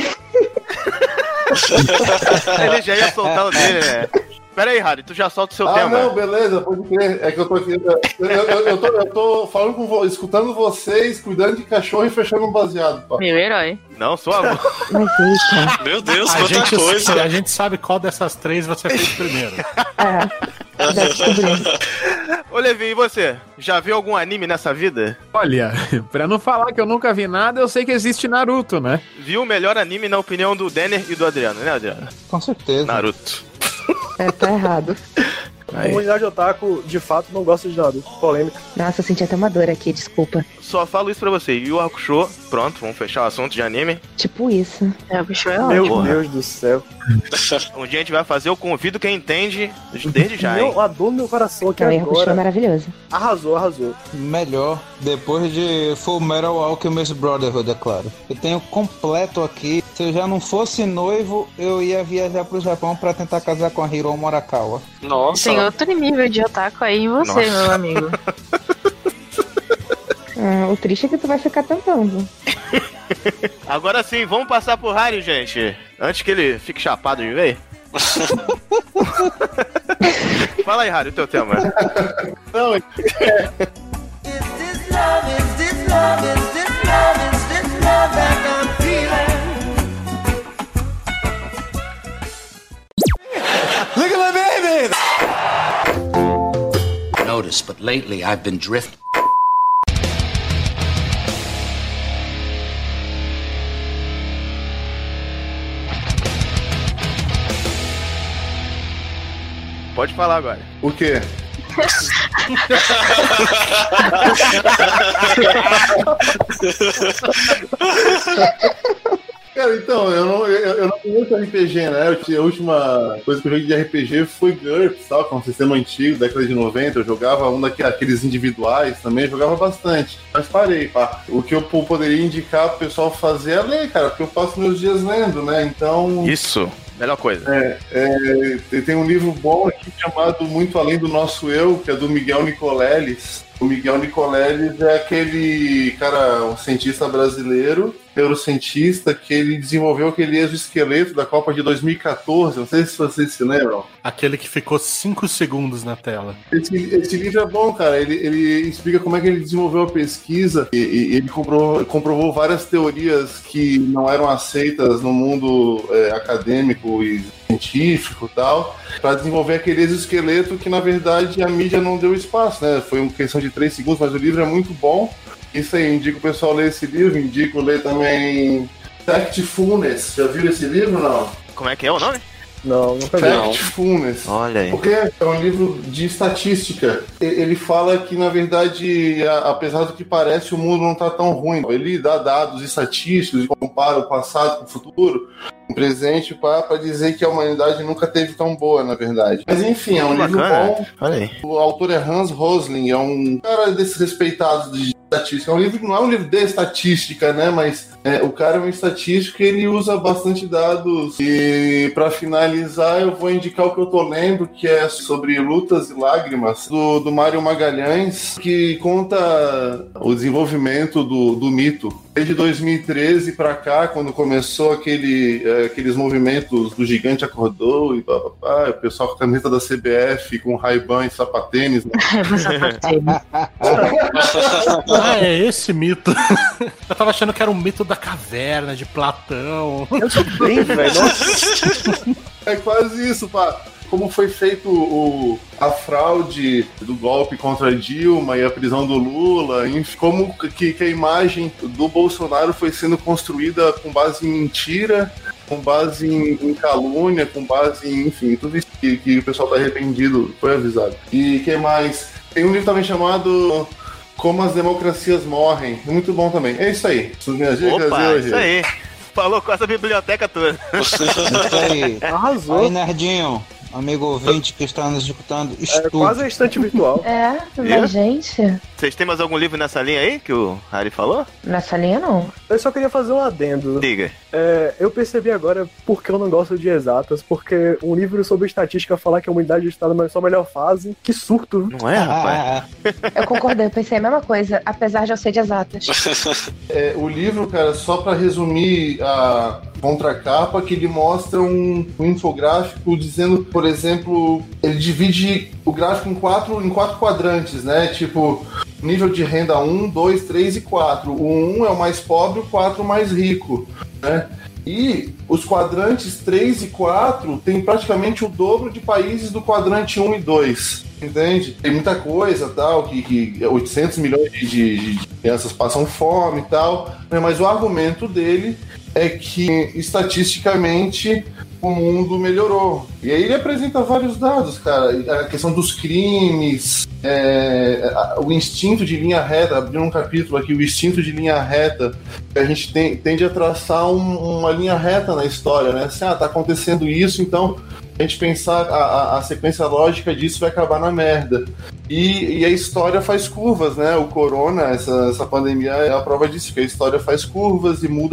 Ele já ia soltar o dele, né? Pera aí, Hari, tu já solta o seu Ah, tema. não, beleza, pode crer. É que eu tô aqui. Eu, eu, eu, tô, eu tô falando com vo- escutando vocês, cuidando de cachorro e fechando um baseado, pá. Meu herói. Não, sou avô. Mas eita. Meu Deus, A quanta gente, coisa. a gente sabe qual dessas três você fez primeiro. É. Já descobri. Ô, Levi, e você? Já viu algum anime nessa vida? Olha, pra não falar que eu nunca vi nada, eu sei que existe Naruto, né? Viu o melhor anime na opinião do Denner e do Adriano, né, Adriano? Com certeza. Naruto. É, tá errado. A comunidade otaku, de fato, não gosta de Naruto. Polêmica. Nossa, eu senti até uma dor aqui, desculpa. Só falo isso pra você. Yu Hakusho, pronto, vamos fechar o assunto de anime. Tipo isso. É, o bicho é Meu ótimo. Deus do céu. Um dia a gente vai fazer, eu convido quem entende desde já, hein? Meu, a dor no meu coração aqui Não, erro puxou é agora. maravilhoso. Arrasou, arrasou. Melhor, depois de Full Metal Alchemist Brotherhood, é claro. Eu tenho completo aqui. Se eu já não fosse noivo, eu ia viajar pro Japão pra tentar casar com a Hiro Morakawa. Nossa. Tem outro nível de otaku aí em você, Nossa. meu amigo. Ah, O triste é que tu vai ficar tentando. Agora sim, vamos passar pro Harry, gente. Antes que ele fique chapado de vez. Fala aí, Harry, o teu tema. Não, é... Look at my baby! Notice, but lately I've been drifting. Pode falar agora. O quê? Cara, então, eu não, eu, eu não conheço R P G, né? Eu tinha, a última coisa que eu joguei de R P G foi GURPS, tal, que é um sistema antigo, década de noventa. Eu jogava um daqueles individuais também, eu jogava bastante. Mas parei, pá. O que eu poderia indicar pro pessoal fazer é ler, cara, porque eu passo meus dias lendo, né? Então... Isso. Melhor coisa. É, é, tem um livro bom aqui chamado Muito Além do Nosso Eu, que é do Miguel Nicoleles. O Miguel Nicoleles é aquele cara, um cientista brasileiro, neurocientista, que ele desenvolveu aquele exoesqueleto da Copa de dois mil e catorze, não sei se vocês se lembram. Aquele que ficou cinco segundos na tela. Esse, esse livro é bom, cara, ele, ele explica como é que ele desenvolveu a pesquisa e, e ele comprovou, comprovou várias teorias que não eram aceitas no mundo é, acadêmico e científico e tal, para desenvolver aquele exoesqueleto que, na verdade, a mídia não deu espaço, né? Foi uma questão de três segundos, mas o livro é muito bom. Isso aí, indico o pessoal ler esse livro, indico ler também Factfulness. Já viu esse livro, não? Como é que é o nome? Não, nunca vi. Factfulness. Olha aí. Porque é um livro de estatística. Ele fala que, na verdade, apesar do que parece, o mundo não está tão ruim. Ele dá dados estatísticos e compara o passado com o futuro, o presente, para dizer que a humanidade nunca teve tão boa, na verdade. Mas, enfim, é um livro bom. Olha aí. O autor é Hans Rosling, é um cara desses respeitados de estatística. É um livro, não é um livro de estatística, né? Mas é, o cara é um estatístico e ele usa bastante dados. E para finalizar, eu vou indicar o que eu tô lendo, que é sobre Lutas e Lágrimas, do, do Mário Magalhães, que conta o desenvolvimento do, do mito. Desde dois mil e treze para cá, quando começou aquele, é, aqueles movimentos do Gigante Acordou e blá, blá, blá, o pessoal com a camisa da C B F, com Ray-Ban e sapatênis. Né? Ah, é esse mito. Eu tava achando que era um mito da caverna, de Platão. Eu sou bem, velho. É quase isso, pá. Como foi feito o, a fraude do golpe contra a Dilma e a prisão do Lula, enfim, como que, que a imagem do Bolsonaro foi sendo construída com base em mentira, com base em, em calúnia, com base em, enfim, tudo isso que, que o pessoal tá arrependido, foi avisado. E que mais? Tem um livro também chamado Como as Democracias Morrem, muito bom também. É isso aí. Suas minhas dicas Opa, hoje. Isso aí. Falou com essa biblioteca toda. Isso aí. Arrasou. Aí, nerdinho, amigo ouvinte que está nos escutando, estude. É quase a estante virtual. É, mas gente... Vocês têm mais algum livro nessa linha aí que o Harry falou? Nessa linha, não. Eu só queria fazer um adendo. Diga. É, eu percebi agora porque eu não gosto de exatas, porque um livro sobre estatística falar que a humanidade está na sua melhor fase, que surto. Não é, rapaz? Eu concordei, eu pensei a mesma coisa, apesar de eu ser de exatas. É, o livro, cara, só pra resumir a contracapa, que ele mostra um, um infográfico dizendo, por exemplo, ele divide o gráfico em quatro, em quatro quadrantes, né? Tipo, nível de renda um, dois, três e quatro. O um é o mais pobre, o quatro o mais rico, né? E os quadrantes três e quatro tem praticamente o dobro de países do quadrante um e dois. Entende? Tem muita coisa, tal, que, que oitocentos milhões de, de, de crianças passam fome e tal, né? Mas o argumento dele é que, estatisticamente, o mundo melhorou. E aí ele apresenta vários dados, cara. A questão dos crimes, é, o instinto de linha reta, abrindo um capítulo aqui, o instinto de linha reta, que a gente tem, tende a traçar um, uma linha reta na história, né? Assim, ah, tá acontecendo isso, então a gente pensar a, a, a sequência lógica disso vai acabar na merda. E, e a história faz curvas, né? O corona, essa, essa pandemia é a prova disso, que a história faz curvas e muda tudo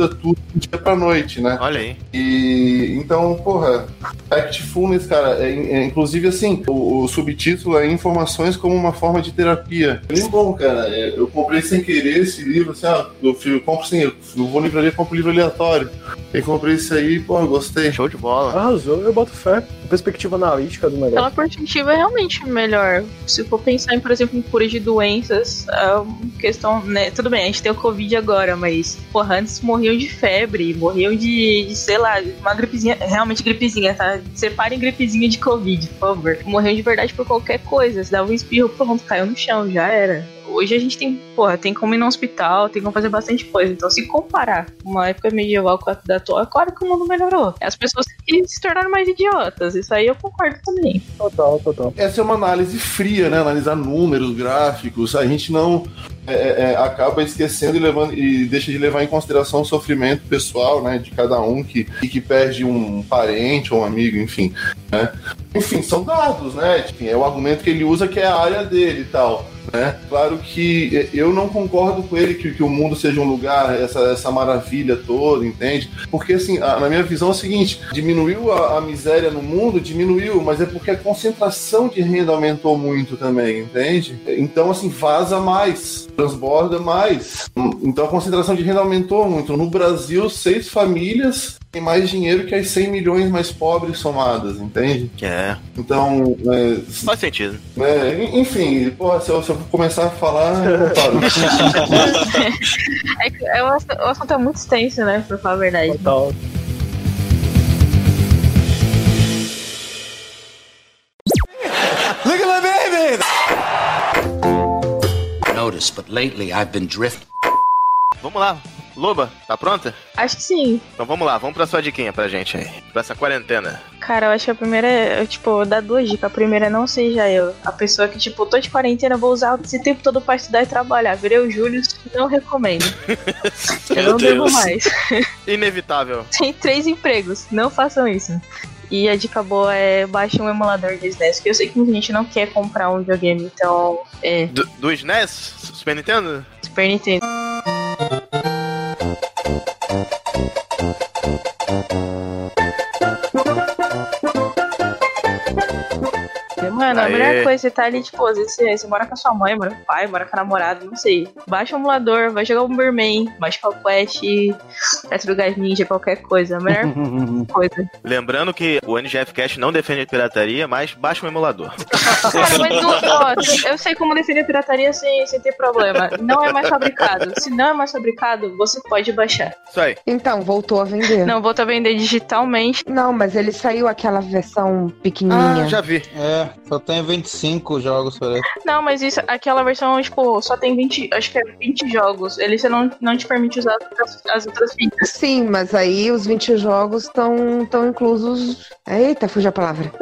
dia pra noite, né? Olha aí. E então, porra, Factfulness, cara, é, é, inclusive assim, o, o subtítulo é Informações como uma forma de terapia. É muito bom, cara. É, eu comprei sem querer esse livro, assim, ó, eu, eu compro sem, eu, eu vou livraria, compro livro aleatório. Eu comprei isso aí, porra, gostei. Show de bola. Arrasou, eu boto fé. Perspectiva analítica do negócio. Aquela perspectiva é realmente melhor. Se for pensar em, por exemplo, em cura de doenças, a questão, né? Tudo bem, a gente tem o Covid agora, mas, porra, antes morriam de febre, morriam de, de sei lá, uma gripezinha, realmente gripezinha, tá? Separem gripezinha de Covid, por favor. Morriam de verdade por qualquer coisa. Se dava um espirro, pronto, caiu no chão, já era. Hoje a gente tem, porra, tem como ir no hospital, tem como fazer bastante coisa. Então, se comparar uma época medieval com a da atual, é claro que o mundo melhorou. As pessoas se tornaram mais idiotas. Isso aí eu concordo também. Total, total. Essa é uma análise fria, né? Analisar números, gráficos. A gente não é, é, acaba esquecendo e, levando, e deixa de levar em consideração o sofrimento pessoal, né? De cada um que, que perde um parente ou um amigo, enfim. Né? Enfim, são dados, né? Enfim, é o argumento que ele usa, que é a área dele e tal. Né? Claro que eu não concordo com ele que, que o mundo seja um lugar, essa, essa maravilha toda, entende? Porque, assim, a, na minha visão é o seguinte: diminuiu a, a miséria no mundo, diminuiu, mas é porque a concentração de renda aumentou muito também, entende? Então, assim, vaza mais, transborda mais. Então, a concentração de renda aumentou muito. No Brasil, seis famílias têm mais dinheiro que as cem milhões mais pobres somadas, entende? É. Então, é, faz sentido. É, enfim, porra, se eu, se eu começar a falar, eu não paro. é que é, o assunto é muito extenso, né? Pra falar a verdade. Total. Look at my baby! Notice, but lately I've been drifting. Vamos lá. Loba, tá pronta? Acho que sim. Então vamos lá, vamos pra sua diquinha pra gente aí, pra essa quarentena. Cara, eu acho que a primeira é, tipo, dar duas dicas. A primeira é não seja eu. A pessoa que, tipo, tô de quarentena, vou usar esse tempo todo pra estudar e trabalhar. Virei o Júlio, não recomendo. Eu não devo mais. Inevitável. Tem três empregos, não façam isso. E a dica boa é baixe um emulador de S N E S, porque eu sei que muita gente não quer comprar um videogame, então é... Do, do S N E S? Super Nintendo? Super Nintendo. Mano, a Aê. melhor coisa, você tá ali, tipo, às vezes você, você mora com a sua mãe, mora com o pai, mora com a namorada, não sei. Baixa o emulador, vai jogar o Bomberman, baixa o Quest, Tartarugas Ninja, qualquer coisa. A melhor coisa. Lembrando que o N G F Cast não defende a pirataria, mas baixa um emulador. Cara, mas não, ó, eu sei como defender a pirataria sem, sem ter problema. Não é mais fabricado. Se não é mais fabricado, você pode baixar. Isso aí. Então, voltou a vender. Não, voltou a vender digitalmente. Não, mas ele saiu aquela versão pequenininha. Ah, já vi. É, só tem vinte e cinco jogos por aí. Não, mas isso, aquela versão, tipo, só tem vinte, acho que é vinte jogos. Ele você não, não te permite usar as outras, as outras fitas. Sim, mas aí os vinte jogos estão tão inclusos. Eita, fugiu a palavra.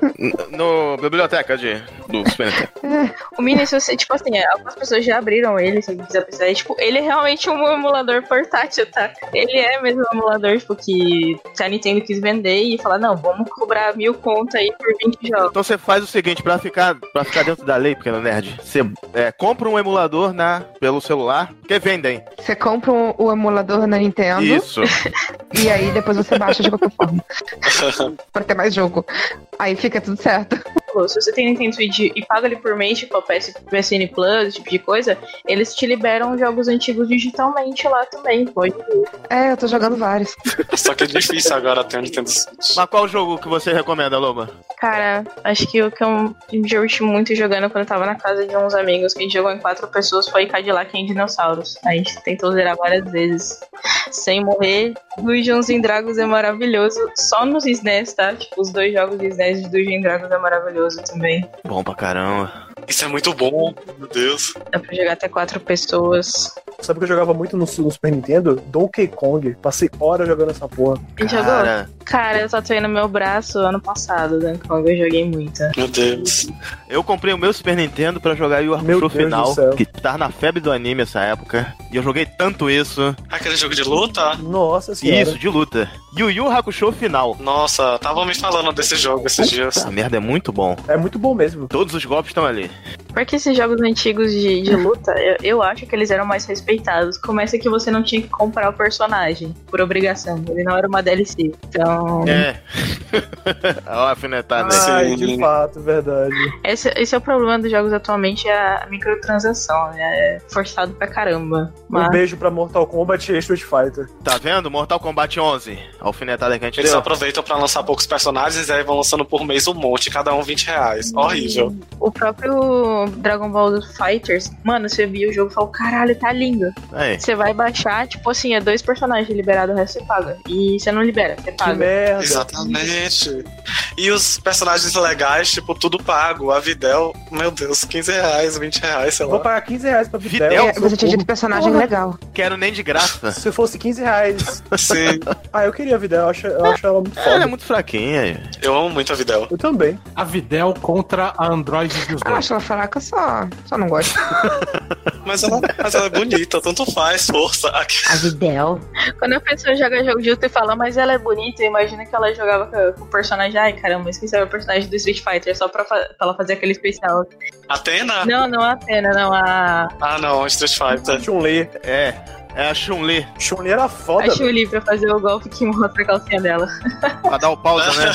No biblioteca de, do Super Nintendo. É. O Mini, se você, tipo assim, algumas pessoas já abriram ele, se você quiser pensar. É, tipo, ele é realmente um emulador portátil, tá? Ele é mesmo um emulador, tipo, que a Nintendo quis vender e falar, não, vamos cobrar mil conto aí por vinte jogos. Então você faz o seguinte, pra ficar, pra ficar dentro da lei, pequeno nerd, você é, compra um emulador na, pelo celular, que vendem. Você compra o, o emulador na Nintendo. Isso. E aí depois você baixa de qualquer forma. Pra ter mais jogo. Aí fica tudo certo. Se você tem Nintendo Switch e paga ali por mês, tipo a P S N Plus, esse tipo de coisa, eles te liberam jogos antigos digitalmente lá também, pode ir. É, eu tô jogando vários. Só que é difícil agora ter um Nintendo Switch. Mas qual jogo que você recomenda, Loba? Cara, acho que o que eu me diverti muito jogando quando eu tava na casa de uns amigos, que a gente jogou em quatro pessoas, foi Cadillac em Dinossauros. A gente tentou zerar várias vezes, sem morrer. Dungeons and Dragons é maravilhoso, só nos S N E S, tá? Tipo, os dois jogos de S N E S de Dungeons and Dragons é maravilhoso também. Bom pra caramba. Isso é muito bom, meu Deus. Dá pra jogar até quatro pessoas. Sabe o que eu jogava muito no, no Super Nintendo? Donkey Kong. Passei horas jogando essa porra. A gente jogou? Cara, eu tatuei no meu braço ano passado, Donkey Kong, eu joguei muito. Meu Deus. Eu comprei o meu Super Nintendo pra jogar o Arco Final, que tava na febre do anime essa época. E eu joguei tanto isso. Aquele jogo de luta? Nossa senhora. Isso, de luta. Yu Yu Hakusho Final. Nossa, tava me falando desse jogo esses dias. Essa merda é muito bom. É muito bom mesmo. Todos os golpes estão ali. Porque esses jogos antigos de, de luta, eu, eu acho que eles eram mais respeitados. Começa que você não tinha que comprar o personagem por obrigação. Ele não era uma D L C. Então. É. Olha a alfinetada Ai, aí. de fato, verdade. Esse, esse é o problema dos jogos atualmente, é a microtransação. É forçado pra caramba. Mas... Um beijo pra Mortal Kombat e Street Fighter. Tá vendo? Mortal Kombat onze. A alfinetada que a gente Eles deu. aproveitam pra lançar poucos personagens e aí vão lançando por mês um monte, cada um vinte reais. Horrível. O próprio Dragon Ball Fighters, mano, você via o jogo e falou, caralho, tá lindo. Aí. Você vai baixar, tipo assim, é dois personagens liberados, o resto você paga. E você não libera, você paga. Que merda. Exatamente. E os personagens legais, tipo, tudo pago. A Videl, meu Deus, quinze reais, vinte reais, sei lá. Vou pagar quinze reais pra Videl. Videl? É, você tinha dito personagem Porra. legal. Quero nem de graça. Se fosse quinze reais. Sim. Ah, eu queria a Videl, eu acho, eu acho ela muito foda. Ela é muito fraquinha. Eu amo muito a Videl. Eu também. A Videl contra a Android dos Eu dois. acho ela fraca, só, só não gosto. Mas ela, mas ela é bonita, tanto faz, força. A Videl. Quando a pessoa joga jogo de luta e fala, mas ela é bonita, imagina que ela jogava com, com o personagem. Ai, caramba, esqueci o personagem do Street Fighter só pra, fa- pra ela fazer aquele especial. Atena? Não, não a Atena, não, a. Ah, não, Street Fighter. Chun-Li. É. É a Chun-Li. Chun-Li era foda. A Chun-Li pra fazer o golpe que mostra a calcinha dela. Pra dar o pausa, né?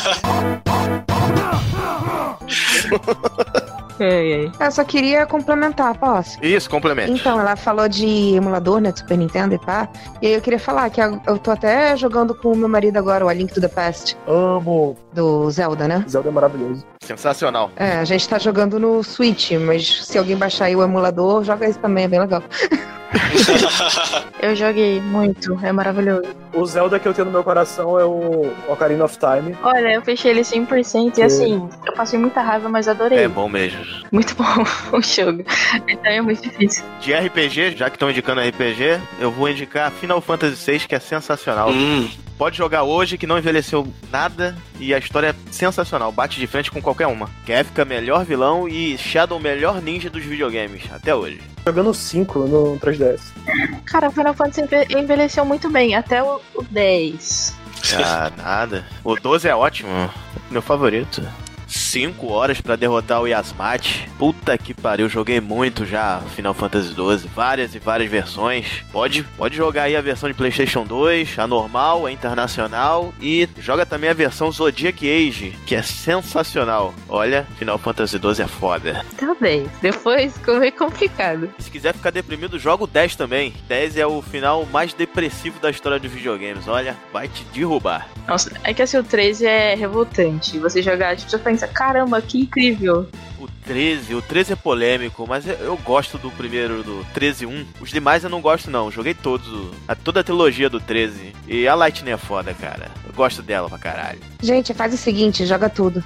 Ei, ei. Eu só queria complementar, posso? Isso, complemento. Então, ela falou de emulador, né, de Super Nintendo e pá. E aí eu queria falar que eu eu tô até jogando com o meu marido agora, o A Link to the Past. Amo. Do Zelda, né? Zelda é maravilhoso. Sensacional. É, a gente tá jogando no Switch, mas se alguém baixar aí o emulador, joga isso também, é bem legal. Eu joguei muito, é maravilhoso. O Zelda que eu tenho no meu coração é o Ocarina of Time. Olha, eu fechei ele cem por cento e assim, eu passei muita raiva, mas adorei. É bom mesmo. Muito bom o jogo. Então é muito difícil. De R P G, já que estão indicando R P G, eu vou indicar Final Fantasy seis, que é sensacional. Hum. Pode jogar hoje, que não envelheceu nada, e a história é sensacional, bate de frente com qualquer uma. Kefka, melhor vilão, e Shadow, melhor ninja dos videogames, até hoje. Jogando cinco no três D S. Cara, Final Fantasy enve- envelheceu muito bem, até o, o dez. Ah, nada. O doze é ótimo, meu favorito. cinco horas pra derrotar o Yasmat. Puta que pariu, joguei muito já Final Fantasy doze, várias e várias versões. Pode, pode jogar aí a versão de PlayStation dois, a normal, a internacional, e joga também a versão Zodiac Age, que é sensacional. Olha, Final Fantasy doze é foda. Tá bem, depois ficou meio complicado. Se quiser ficar deprimido, joga o dez também. dez é o final mais depressivo da história dos videogames. Olha, vai te derrubar. Nossa, é que assim, o treze é revoltante. Você jogar, tipo, você pensa, caramba, que incrível. O treze, o treze é polêmico, mas eu, eu gosto do primeiro, do treze um. Os demais eu não gosto não, joguei todos, a, toda a trilogia do treze. E a Lightning é foda, cara. Eu gosto dela pra caralho. Gente, faz o seguinte, joga tudo.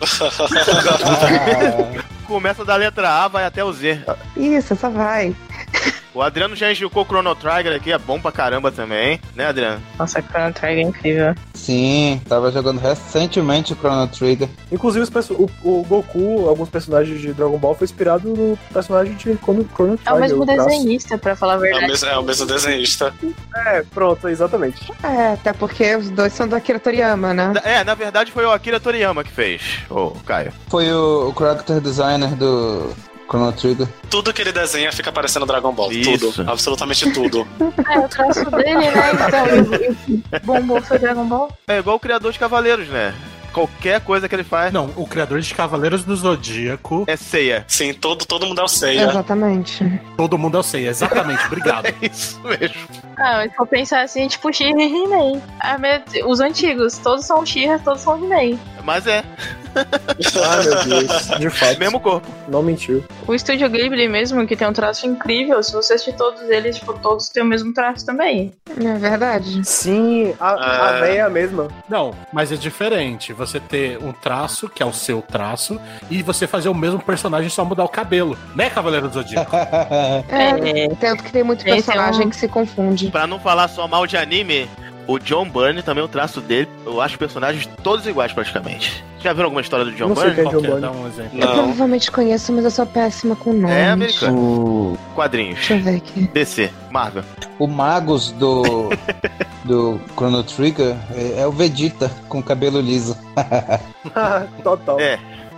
Começa da letra A, vai até o Z. Isso, só vai. O Adriano já indicou o Chrono Trigger aqui, é bom pra caramba também, né, Adriano? Nossa, Chrono Trigger é incrível. Sim, tava jogando recentemente o Chrono Trigger. Inclusive, os perso- o, o Goku, alguns personagens de Dragon Ball, foi inspirado no personagem de Chrono, Chrono Trigger. É o mesmo traço. desenhista, pra falar a É o verdade. mesmo, é o mesmo desenhista. É, pronto, exatamente. É, até porque os dois são do Akira Toriyama, né? É, na verdade foi o Akira Toriyama que fez, ô Caio. Foi o, o character designer do Chrono Trigger. Tudo que ele desenha fica parecendo Dragon Ball. Isso. Tudo. Absolutamente tudo. É, o traço dele, né? Então, o bombom foi Dragon Ball. É igual o criador de Cavaleiros, né? Qualquer coisa que ele faz Não, o criador de Cavaleiros do Zodíaco. é ceia. Sim, todo, todo mundo é o Seiya. Exatamente. Todo mundo eu sei, exatamente, obrigado. É isso mesmo. Ah, mas se for pensar assim, tipo, She-Ra e He-Man. Ah, me- Os antigos, todos são She-Ra, todos são He-Man. Mas é, Ah, meu Deus. De fato. mesmo corpo. Não mentiu. O Estúdio Ghibli mesmo, que tem um traço incrível, se você assistir todos eles, tipo, todos têm o mesmo traço também. É verdade. Sim, a, a É. ideia é a mesma. Não, mas é diferente você ter um traço, que é o seu traço, e você fazer o mesmo personagem só mudar o cabelo, né, Cavaleiro do Zodíaco? É, tanto que tem muito Esse é personagem um- que se confunde. Pra não falar só mal de anime, o John Byrne também, o traço dele, eu acho os personagens todos iguais praticamente. Já viram alguma história do John Não sei Byrne? quem é John Quer Byrne. dar um exemplo? Eu Não. provavelmente conheço, mas eu sou péssima com nomes. É americano. O, Quadrinhos. Deixa eu ver aqui. D C, Marvel. o Magus do, do Chrono Trigger é, é o Vegeta com cabelo liso. Total. É.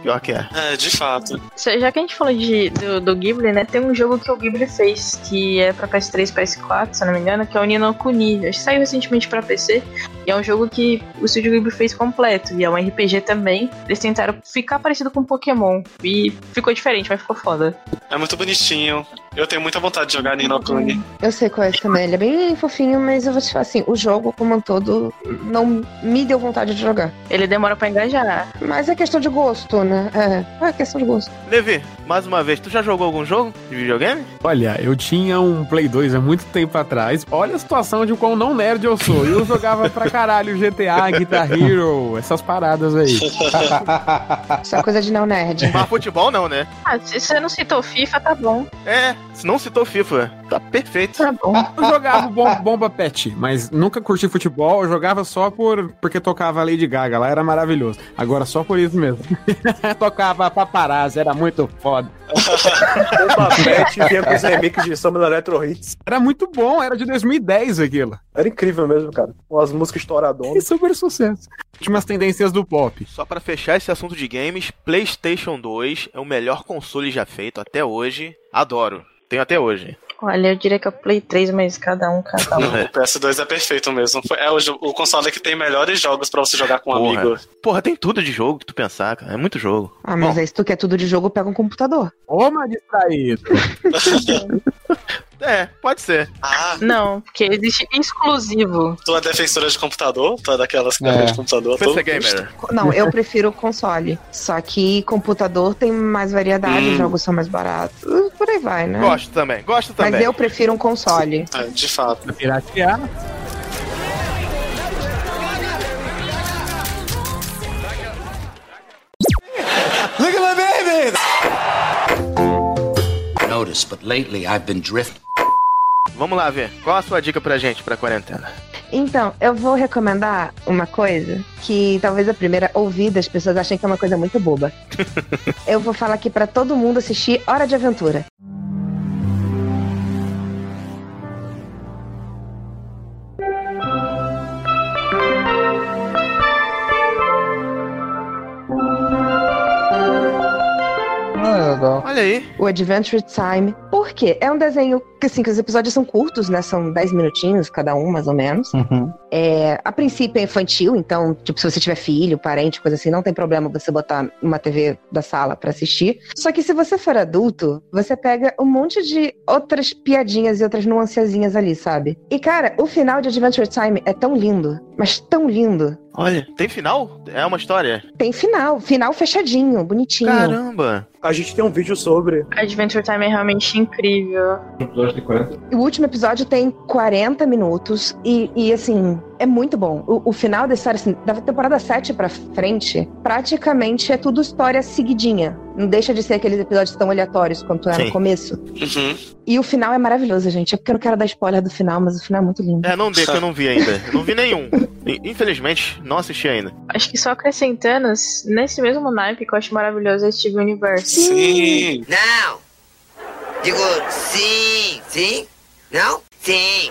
Pior que é. É, de fato. Já que a gente falou de, do, do Ghibli, né? Tem um jogo que o Ghibli fez, que é pra P S três e P S quatro, se eu não me engano, que é o Ni no Kuni. Acho que saiu recentemente pra P C. E é um jogo que o Estúdio Ghibli fez completo. E é um R P G também. Eles tentaram ficar parecido com Pokémon. E ficou diferente, mas ficou foda. É muito bonitinho. Eu tenho muita vontade de jogar Ni no Kuni. Eu sei qual é esse também. Ele é bem fofinho, mas eu vou te falar assim, o jogo como um todo não me deu vontade de jogar. Ele demora pra engajar. Mas é questão de gosto, né? É, é questão de gosto. Levi, mais uma vez, tu já jogou algum jogo de videogame? Olha, eu tinha um Play dois há muito tempo atrás. Olha a situação de quão não nerd eu sou. Eu jogava pra caralho G T A, Guitar Hero, essas paradas aí. Isso é coisa de não nerd. Mas futebol não, né? Ah, se você não citou FIFA, tá bom. É, se não citou FIFA, tá perfeito. Tá bom. Eu jogava bom, Bomba Pet, mas nunca curti futebol. Eu jogava só por porque tocava Lady Gaga, lá era maravilhoso. Agora só por isso mesmo. Tocava Paparazzi, era muito foda. Bomba Pet vinha com os remakes de Samba Electro Hits. Era muito bom, era de dois mil e dez aquilo. Era incrível mesmo, cara. Com as músicas estouradonas. E super sucesso. Tinha umas tendências do pop. Só pra fechar esse assunto de games, PlayStation dois é o melhor console já feito até hoje. Adoro. Tenho até hoje. Olha, eu diria que é o Play três, mas cada um, cada um. O P S dois é perfeito mesmo. É o, o console que tem melhores jogos pra você jogar com um Porra. amigo. Porra, tem tudo de jogo que tu pensar, cara. É muito jogo. Ah, mas Bom, aí se tu quer tudo de jogo, pega um computador. Toma, distraído. É, pode ser. Ah, Não, porque existe exclusivo. tu é defensora de computador? Tu é daquelas que É. é. de computador? P C Todo Gamer. Não, eu prefiro console. Só que computador tem mais variedade, Hum. os jogos são mais baratos. Por aí vai, né? Gosto também, gosto também. Mas eu prefiro um console. É, de fato. Piratear. Look at my baby! Notice, but lately I've been drifting. Vamos lá ver. Qual a sua dica pra gente pra quarentena? Então, eu vou recomendar uma coisa que talvez a primeira ouvida as pessoas achem que é uma coisa muito boba. Eu vou falar aqui pra todo mundo assistir Hora de Aventura. Ah, legal. Olha aí. O Adventure Time. Por quê? É um desenho que, assim, que os episódios são curtos, né? São dez minutinhos cada um, mais ou menos. Uhum. É, a princípio é infantil, então, tipo, se você tiver filho, parente, coisa assim, não tem problema você botar uma T V da sala pra assistir. Só que se você for adulto, você pega um monte de outras piadinhas e outras nuancezinhas ali, sabe? E, cara, o final de Adventure Time é tão lindo, mas tão lindo. Olha, tem final? É uma história? Tem final, final fechadinho, bonitinho. Caramba! A gente tem um vídeo sobre. Adventure Time é realmente incrível. O último episódio tem quarenta minutos e, e assim, é muito bom. O, o final da história, assim, da temporada sete pra frente, praticamente é tudo história seguidinha. Não deixa de ser aqueles episódios tão aleatórios quanto era Sim. no começo. Uhum. E o final é maravilhoso, gente. É porque eu não quero dar spoiler do final, mas o final é muito lindo. É, não dê, que eu não vi ainda. Eu não vi nenhum. Infelizmente, não assisti ainda. Acho que só acrescentando, nesse mesmo naipe que eu acho maravilhoso é Steven Universe. Sim. Não! Digo sim! Sim? Não? Sim!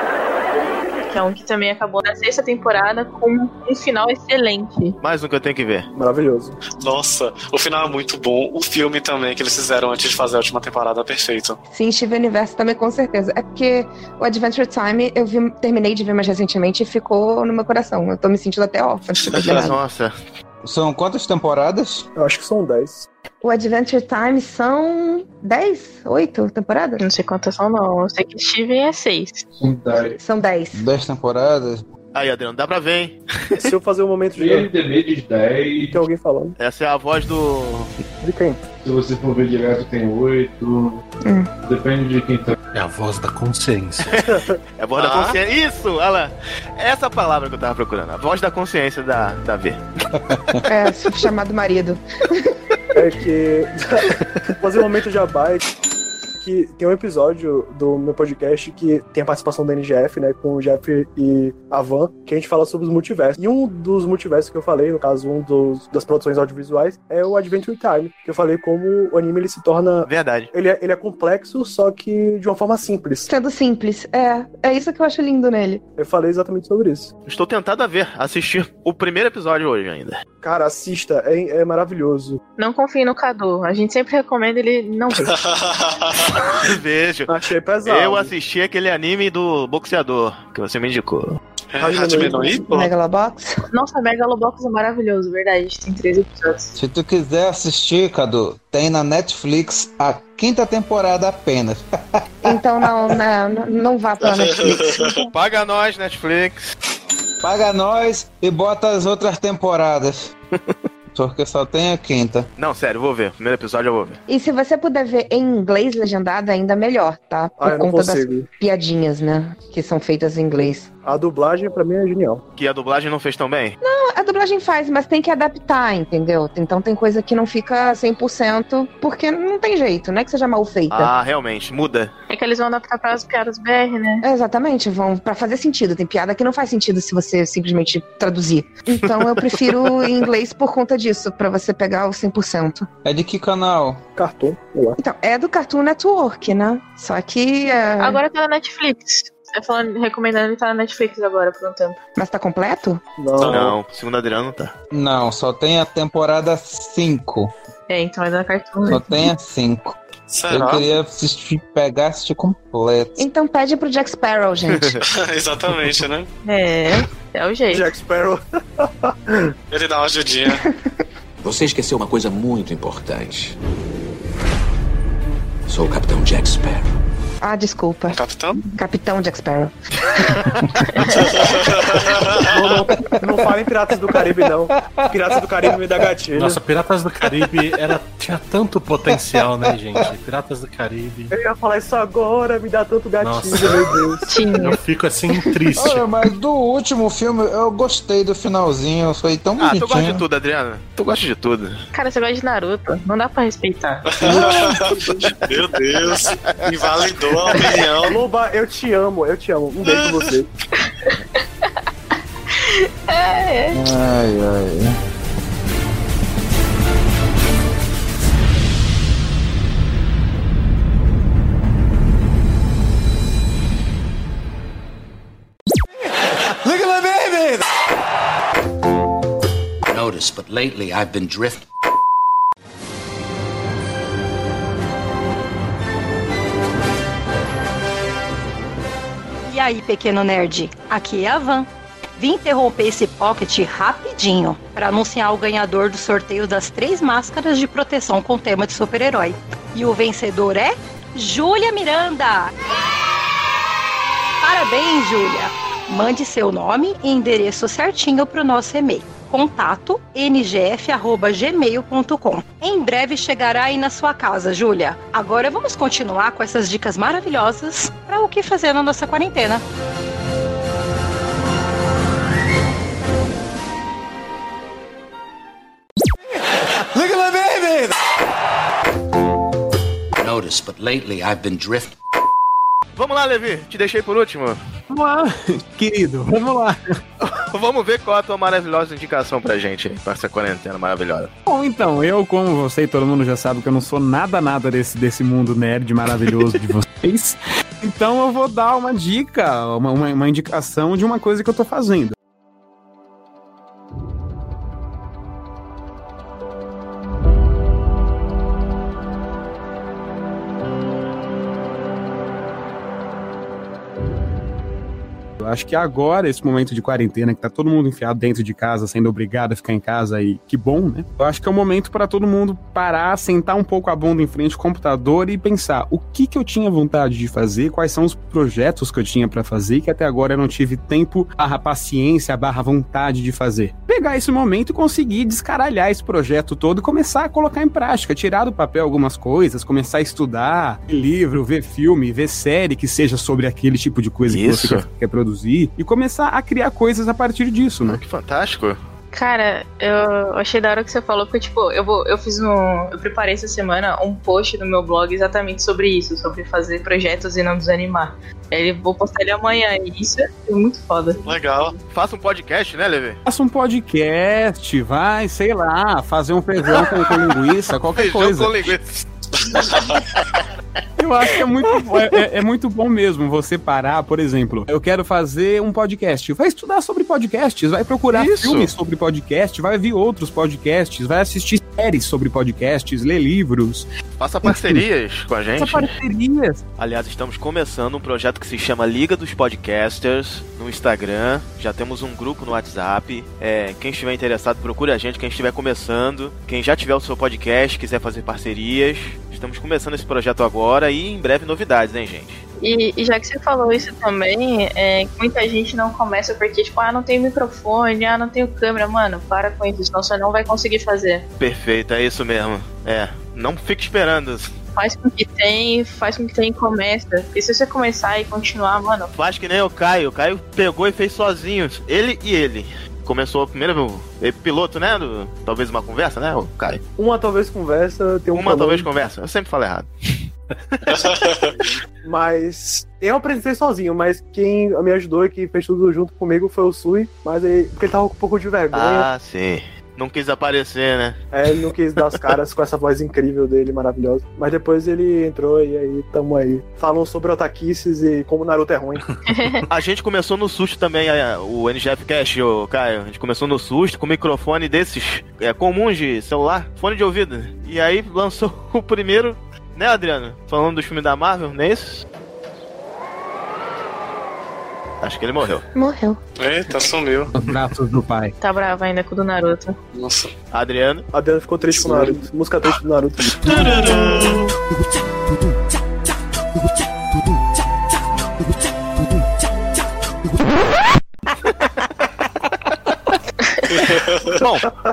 Que é um que também acabou na sexta temporada com um final excelente. Mais um que eu tenho que ver. Maravilhoso. Nossa, o final é muito bom. O filme também que eles fizeram antes de fazer a última temporada é perfeito. Sim, Steven Universe também, com certeza. É porque o Adventure Time eu vi, terminei de ver mais recentemente e ficou no meu coração. Eu tô me sentindo até órfã de ter nada. Nossa. São quantas temporadas? Eu acho que são dez. O Adventure Time são dez? oito temporadas? Não sei quantas são, não. Eu sei que Steven é seis. São dez. dez temporadas? Aí, Adriano, dá pra ver, hein? Se eu fazer um momento de. I M D B diz dez. Tem alguém falando. Essa é a voz do... De quem? Se você for ver direto, tem oito. Hum. Depende de quem tá. É a voz da consciência. É a voz Ah. da consciência. Isso, olha lá. Essa é a palavra que eu tava procurando. A voz da consciência da, da V. É, chamado marido. É que. Fazer um momento de abaixo. que tem um episódio do meu podcast que tem a participação da N G F, né, com o Jeff e a Van, que a gente fala sobre os multiversos. E um dos multiversos que eu falei, no caso, um dos, das produções audiovisuais, é o Adventure Time, que eu falei como o anime ele se torna... Verdade. Ele é, ele é complexo, só que de uma forma simples. Sendo simples, é. É isso que eu acho lindo nele. Eu falei exatamente sobre isso. Estou tentado a ver, assistir o primeiro episódio hoje ainda. Cara, assista, é, é maravilhoso. Não confie no Cadu, a gente sempre recomenda ele não ver. Vejo. Achei pesado. Eu assisti aquele anime do boxeador que você me indicou. Megalobox? Nossa, Megalobox é maravilhoso, verdade. A gente tem três episódios. Se tu quiser assistir, Cadu, tem na Netflix a quinta temporada apenas. Então não, não, não vá pra Netflix. Paga nós, Netflix. Paga nós e bota as outras temporadas. Porque só tem a quinta. Não, sério, vou ver. Primeiro episódio eu vou ver. E se você puder ver em inglês legendado, ainda melhor, tá? Por Ah, eu não conta das consigo. piadinhas, né? Que são feitas em inglês. A dublagem, pra mim, é genial. Que a dublagem não fez tão bem? Não, a dublagem faz, mas tem que adaptar, entendeu? Então tem coisa que não fica cem por cento, porque não tem jeito, não é que seja mal feita. Ah, realmente, muda. É que eles vão adaptar para as piadas B R, né? É, exatamente, vão pra fazer sentido. Tem piada que não faz sentido se você simplesmente traduzir. Então eu prefiro em inglês por conta disso, pra você pegar o cem por cento. É de que canal? Cartoon, eu acho. Então, é do Cartoon Network, né? Só que... É... Agora tá na Netflix. Eu falando, recomendando ele tá na Netflix agora por um tempo. Mas tá completo? Não. Não, segundo Adriano tá. Não, só tem a temporada cinco. É, então é da Cartoon. Só tem a cinco. Será? Eu queria assistir, pegar assistir completo. Então pede pro Jack Sparrow, gente. Exatamente, né? É, é o jeito. Jack Sparrow. Ele dá uma ajudinha. Você esqueceu uma coisa muito importante. Sou o Capitão Jack Sparrow. Ah, desculpa. Capitão? Capitão Jack Sparrow. não, não, não fala em Piratas do Caribe, não. Piratas do Caribe me dá gatilho. Nossa, Piratas do Caribe era, tinha tanto potencial, né, gente? Piratas do Caribe. Eu ia falar isso agora, me dá tanto gatilho, Nossa. meu Deus. Eu fico assim triste. Olha, mas do último filme eu gostei do finalzinho, foi tão Ah, bonitinho. tu gosta de tudo, Adriano. Tu gosta de tudo. Cara, você gosta de Naruto. Não dá pra respeitar. Meu Deus. Invalidou a opinião. Loba, eu te amo, eu te amo. Um beijo pra você. É, é. Ai, ai. Look at my baby! Notice, but lately I've been drifting. E aí, pequeno nerd? Aqui é a Van. Vim interromper esse pocket rapidinho para anunciar o ganhador do sorteio das três máscaras de proteção com tema de super-herói. E o vencedor é Júlia Miranda! Parabéns, Júlia! Mande seu nome e endereço certinho para o nosso e-mail. Contato n g f arroba gmail ponto com. Em breve chegará aí na sua casa, Júlia. Agora vamos continuar com essas dicas maravilhosas para o que fazer na nossa quarentena. Look at my baby! Notice, but lately I've been drifting. Vamos lá, Levi. Te deixei por último. Vamos lá, querido. Vamos lá. Vamos ver qual é a tua maravilhosa indicação pra gente aí, pra essa quarentena maravilhosa. Bom, então, eu, como você e todo mundo já sabe que eu não sou nada, nada desse, desse mundo nerd maravilhoso de vocês. Então eu vou dar uma dica, uma, uma, uma indicação de uma coisa que eu tô fazendo. Eu acho que agora, esse momento de quarentena, que tá todo mundo enfiado dentro de casa, sendo obrigado a ficar em casa, e que bom, né? Eu acho que é o momento para todo mundo parar, sentar um pouco a bunda em frente ao computador e pensar o que que eu tinha vontade de fazer, quais são os projetos que eu tinha para fazer e que até agora eu não tive tempo, barra paciência, barra vontade de fazer. Pegar esse momento e conseguir descaralhar esse projeto todo e começar a colocar em prática, tirar do papel algumas coisas, começar a estudar, ler livro, ver filme, ver série que seja sobre aquele tipo de coisa Isso. que você quer, quer produzir e começar a criar coisas a partir disso, né? Que fantástico. Cara, eu achei da hora que você falou, porque, tipo, eu, vou, eu fiz um. Eu preparei essa semana um post no meu blog exatamente sobre isso, sobre fazer projetos e não desanimar. Ele, vou postar ele amanhã, e isso é muito foda. Legal. Faça um podcast, né, Levi? Faça um podcast, vai, sei lá, fazer um feijão com, com linguiça, qualquer Feijão coisa. com linguiça. Eu acho que é muito, é, é muito bom mesmo você parar, por exemplo, eu quero fazer um podcast. Vai estudar sobre podcasts, vai procurar Isso. filmes sobre podcast, vai ver outros podcasts, vai assistir séries sobre podcasts, ler livros. Faça parcerias com a gente. Faça parcerias. Aliás, estamos começando um projeto que se chama Liga dos Podcasters no Instagram. Já temos um grupo no WhatsApp. É, quem estiver interessado, procure a gente. Quem estiver começando, quem já tiver o seu podcast, quiser fazer parcerias, estamos começando esse projeto agora e em breve novidades, hein, gente? E, e já que você falou isso também, é, muita gente não começa porque, tipo, ah, não tem microfone, ah, não tenho câmera. Mano, para com isso, senão você não vai conseguir fazer. Perfeito, é isso mesmo. É, não fique esperando. Faz com que tem, faz com que tem e começa. Porque se você começar e continuar, mano... Faz que nem o Caio. O Caio pegou e fez sozinho. Ele e ele. Começou primeiro piloto, né? Do, talvez uma conversa, né, o Caio? Uma talvez conversa, tem um Uma problema. talvez conversa. Eu sempre falo errado. Mas eu apresentei sozinho, mas quem me ajudou e que fez tudo junto comigo foi o Sui, mas ele, porque ele tava com um pouco de vergonha. Ah, sim. Não quis aparecer, né? É, ele não quis dar as caras com essa voz incrível dele, maravilhosa. Mas depois ele entrou e aí tamo aí. Falam sobre otaquices e como Naruto é ruim. A gente começou no susto também, a, o N G F Cast, o Caio. A gente começou no susto com microfone desses é, comuns de celular, fone de ouvido. E aí lançou o primeiro, né, Adriano? Falando dos filmes da Marvel, não é isso? Acho que ele morreu. Morreu. Eita, sumiu. Os braços do pai. Tá bravo ainda com o do Naruto. Nossa. Adriano. Adriano ficou triste com o Naruto. Música triste do Naruto. Bom,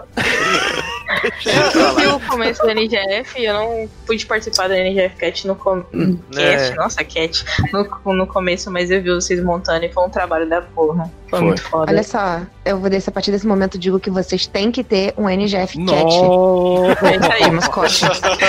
Eu vi o começo do N G F, eu não pude participar do N G F Cat no com... É. Cat, nossa, Cat, no, no começo, mas eu vi vocês montando e foi um trabalho da porra. Foi, Foi. muito foda. Olha só, eu vou desse, a partir desse momento digo que vocês têm que ter um N G F Cat. Nossa. É isso aí, mascote.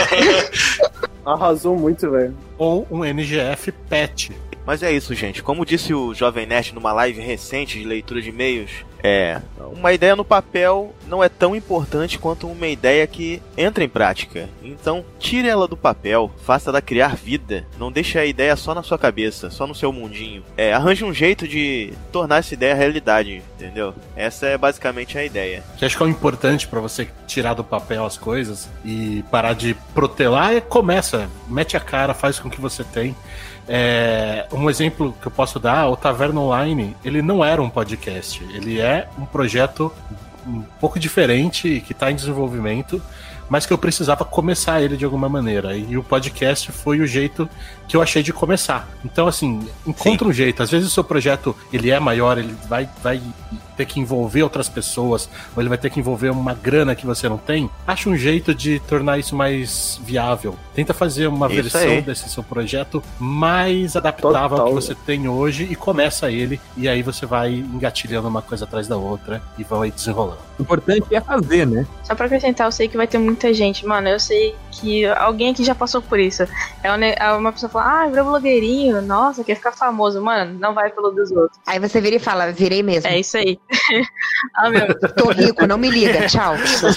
Arrasou muito, velho. Ou um N G F Pet. mas é isso, gente. Como disse o Jovem Nerd numa live recente de leitura de e-mails, é, uma ideia no papel não é tão importante quanto uma ideia que entra em prática. Então, tire ela do papel, faça ela criar vida. Não deixe a ideia só na sua cabeça, só no seu mundinho. É, arranje um jeito de tornar essa ideia realidade, entendeu? Essa é basicamente a ideia. Que acho que é o importante pra você tirar do papel as coisas e parar de protelar é começa, mete a cara, faz com o que você tem. É, um exemplo que eu posso dar, o Taverna Online, ele não era um podcast, ele é um projeto um pouco diferente, que está em desenvolvimento, mas que eu precisava começar ele de alguma maneira, e o podcast foi o jeito que eu achei de começar. Então, assim, encontra Sim. um jeito. Às vezes o seu projeto, ele é maior, ele vai, vai ter que envolver outras pessoas, ou ele vai ter que envolver uma grana que você não tem. Acha um jeito de tornar isso mais viável. Tenta fazer uma isso versão aí. desse seu projeto mais adaptável Total. ao que você tem hoje e começa ele, e aí você vai engatilhando uma coisa atrás da outra e vai desenrolando. O importante é fazer, né? Só pra acrescentar, eu sei que vai ter muita gente, mano, eu sei que alguém aqui já passou por isso. É uma, uma pessoa fala, ah, virou blogueirinho, nossa, quer ficar famoso. Mano, não vai pelo dos outros. Aí você vira e fala, virei mesmo. É isso aí. Ah, meu. Tô rico, não me liga, tchau.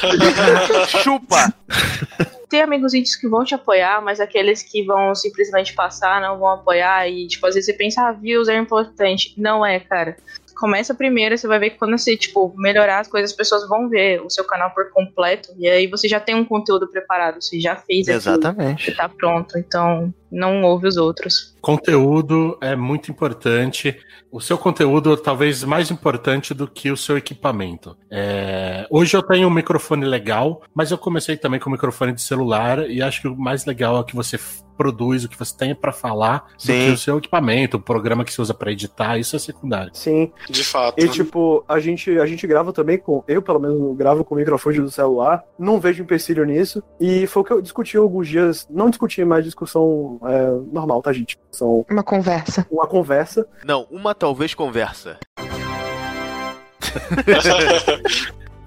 Chupa! Tem amigos íntimos que vão te apoiar, mas aqueles que vão simplesmente passar, não vão apoiar. E, tipo, às vezes você pensa, ah, views é importante. Não é, cara. Começa primeiro, você vai ver que quando você, tipo, melhorar as coisas, as pessoas vão ver o seu canal por completo. E aí você já tem um conteúdo preparado, você já fez aquilo. Exatamente. Você tá pronto, então não ouve os outros. Conteúdo é muito importante. O seu conteúdo é talvez mais importante do que o seu equipamento. É... Hoje eu tenho um microfone legal, mas eu comecei também com um microfone de celular e acho que o mais legal é o que você produz, o que você tem para falar, Sim. do que o seu equipamento, o programa que você usa para editar, isso é secundário. Sim. De fato. E tipo, a gente, a gente grava também com, eu pelo menos gravo com o microfone do celular, não vejo empecilho nisso, e foi o que eu discuti alguns dias, não discuti, mas discussão é, normal, tá, gente? São uma conversa. Uma conversa. Não, uma talvez conversa.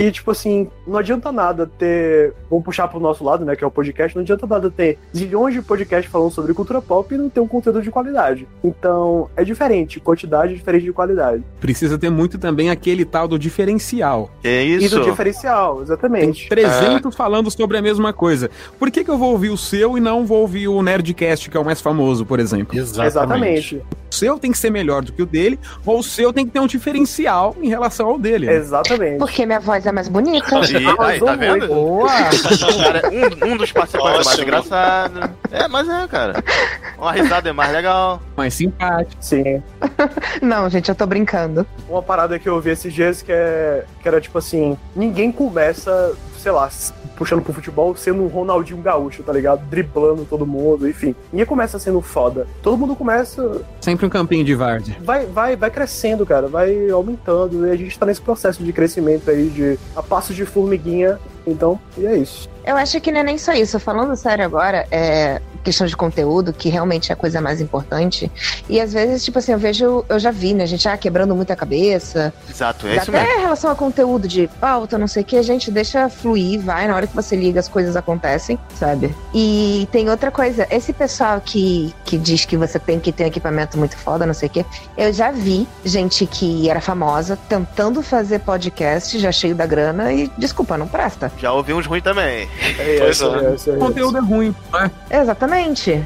E, tipo assim, não adianta nada ter... Vamos puxar pro nosso lado, né, que é o podcast. Não adianta nada ter zilhões de podcasts falando sobre cultura pop e não ter um conteúdo de qualidade. Então, é diferente. Quantidade é diferente de qualidade. Precisa ter muito também aquele tal do diferencial. É E isso. do diferencial, exatamente. trezentos falando sobre a mesma coisa. Por que que eu vou ouvir o seu e não vou ouvir o Nerdcast, que é o mais famoso, por exemplo? Exatamente. O seu tem que ser melhor do que o dele, ou o seu tem que ter um diferencial em relação ao dele. Né? Exatamente. Porque minha voz é mais bonita. E, aí, tá vendo? Boa! Cara, um, um dos participantes é mais engraçado. É, mas é, cara. Uma risada é mais legal. Mais simpático. Sim. Não, gente, eu tô brincando. Uma parada que eu vi esses dias que, é, que era tipo assim, ninguém começa, sei lá, puxando pro futebol sendo um Ronaldinho Gaúcho, tá ligado? Driblando todo mundo, enfim. Ninguém começa sendo foda. Todo mundo começa... Sempre um campinho de várzea. Vai, vai, vai crescendo, cara, vai aumentando, e a gente tá nesse processo de crescimento aí, de a passo de formiguinha, então, e é isso. Eu acho que não é nem só isso. Falando sério agora, é questão de conteúdo, que realmente é a coisa mais importante. E às vezes, tipo assim, eu vejo, eu já vi, né, a gente ah, quebrando muita cabeça. Exato, é isso Até mesmo. em relação a conteúdo de pauta, não sei o que, a gente deixa fluir, vai, na hora que você liga as coisas acontecem, sabe? E tem outra coisa, esse pessoal que, que diz que você tem que ter um equipamento muito foda, não sei o que, eu já vi gente que era famosa tentando fazer podcast, já cheio da grana, e desculpa, não presta. Já ouvi uns ruins também. É, Pois é, é. é, é, O conteúdo é ruim, né? Exatamente.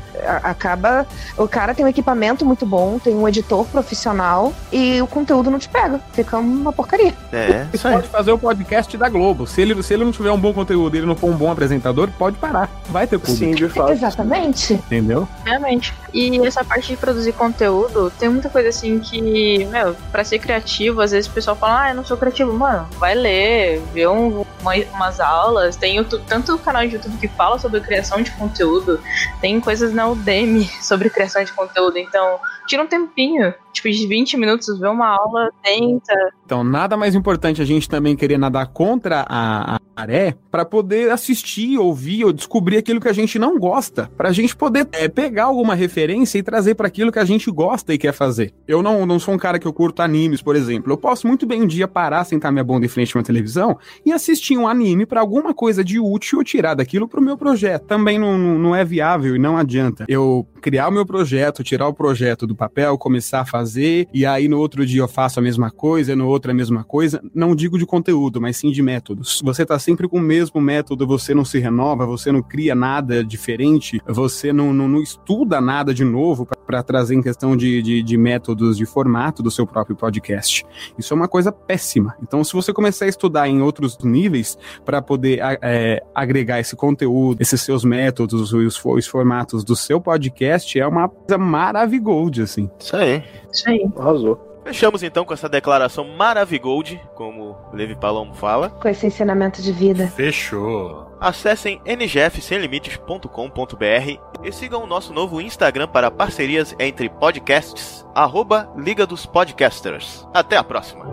A- Acaba. O cara tem um equipamento muito bom, tem um editor profissional e o conteúdo não te pega. Fica uma porcaria. É, Você isso aí. pode fazer o podcast da Globo. Se ele, se ele não tiver um bom conteúdo e ele não for um bom apresentador, pode parar. Vai ter público. Sim, de fato. Exatamente. Entendeu? Realmente. E essa parte de produzir conteúdo, tem muita coisa assim que, meu, pra ser criativo, às vezes o pessoal fala, ah, eu não sou criativo. Mano, vai ler, vê um, uma- umas aulas. Tem YouTube, tanto o canal de YouTube que fala sobre criação de conteúdo, tem coisas na Udemy sobre criação de conteúdo. Então, tira um tempinho, tipo, de vinte minutos, vê uma aula, tenta. Então, nada mais importante a gente também querer nadar contra a, a maré para poder assistir, ouvir ou descobrir aquilo que a gente não gosta, pra gente poder é, pegar alguma referência e trazer para aquilo que a gente gosta e quer fazer. Eu não, não sou um cara que eu curto animes, por exemplo. Eu posso muito bem um dia parar, sentar minha bunda em frente a uma televisão e assistir um anime para alguma coisa de útil eu tirar daquilo pro meu projeto. Também não, não é viável e não adianta eu criar o meu projeto, tirar o projeto do papel, começar a fazer, e aí no outro dia eu faço a mesma coisa, no outro a mesma coisa. Não digo de conteúdo, mas sim de métodos. Você tá sempre com o mesmo método, você não se renova, você não cria nada diferente, você não, não, não estuda nada de novo para trazer em questão de, de, de métodos de formato do seu próprio podcast. Isso é uma coisa péssima. Então, se você começar a estudar em outros níveis para poder é, agregar esse conteúdo, esses seus métodos, os, os formatos do seu podcast, é uma coisa maravilhosa, assim. Isso aí. Isso aí. Arrasou. Fechamos então com essa declaração maravigold, como o Levi Palomo fala. Com esse ensinamento de vida. Fechou. Acessem n g f sem limites ponto com ponto b r e sigam o nosso novo Instagram para parcerias entre podcasts, arroba Liga dos Podcasters. Até a próxima.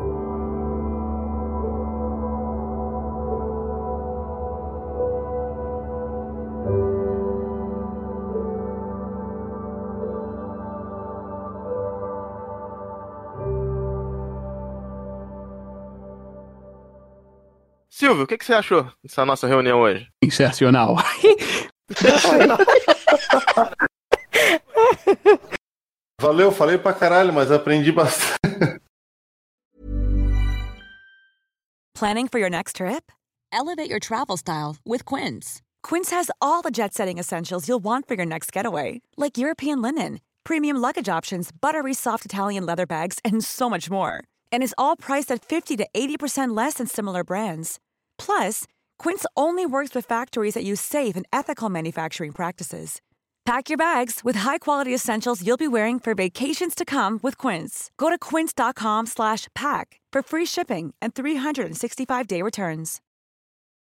Silvio, o que, que você achou dessa nossa reunião hoje? Sensacional. Valeu, falei pra caralho, mas aprendi bastante. Planning for your next trip? Elevate your travel style with Quince. Quince has all the jet-setting essentials you'll want for your next getaway, like European linen, premium luggage options, buttery soft Italian leather bags, and so much more. And is all priced at fifty to eighty percent less than similar brands. Plus, Quince only works with factories that use safe and ethical manufacturing practices. Pack your bags with high-quality essentials you'll be wearing for vacations to come with Quince. Go to quince dot com slash pack for free shipping and three sixty-five day returns.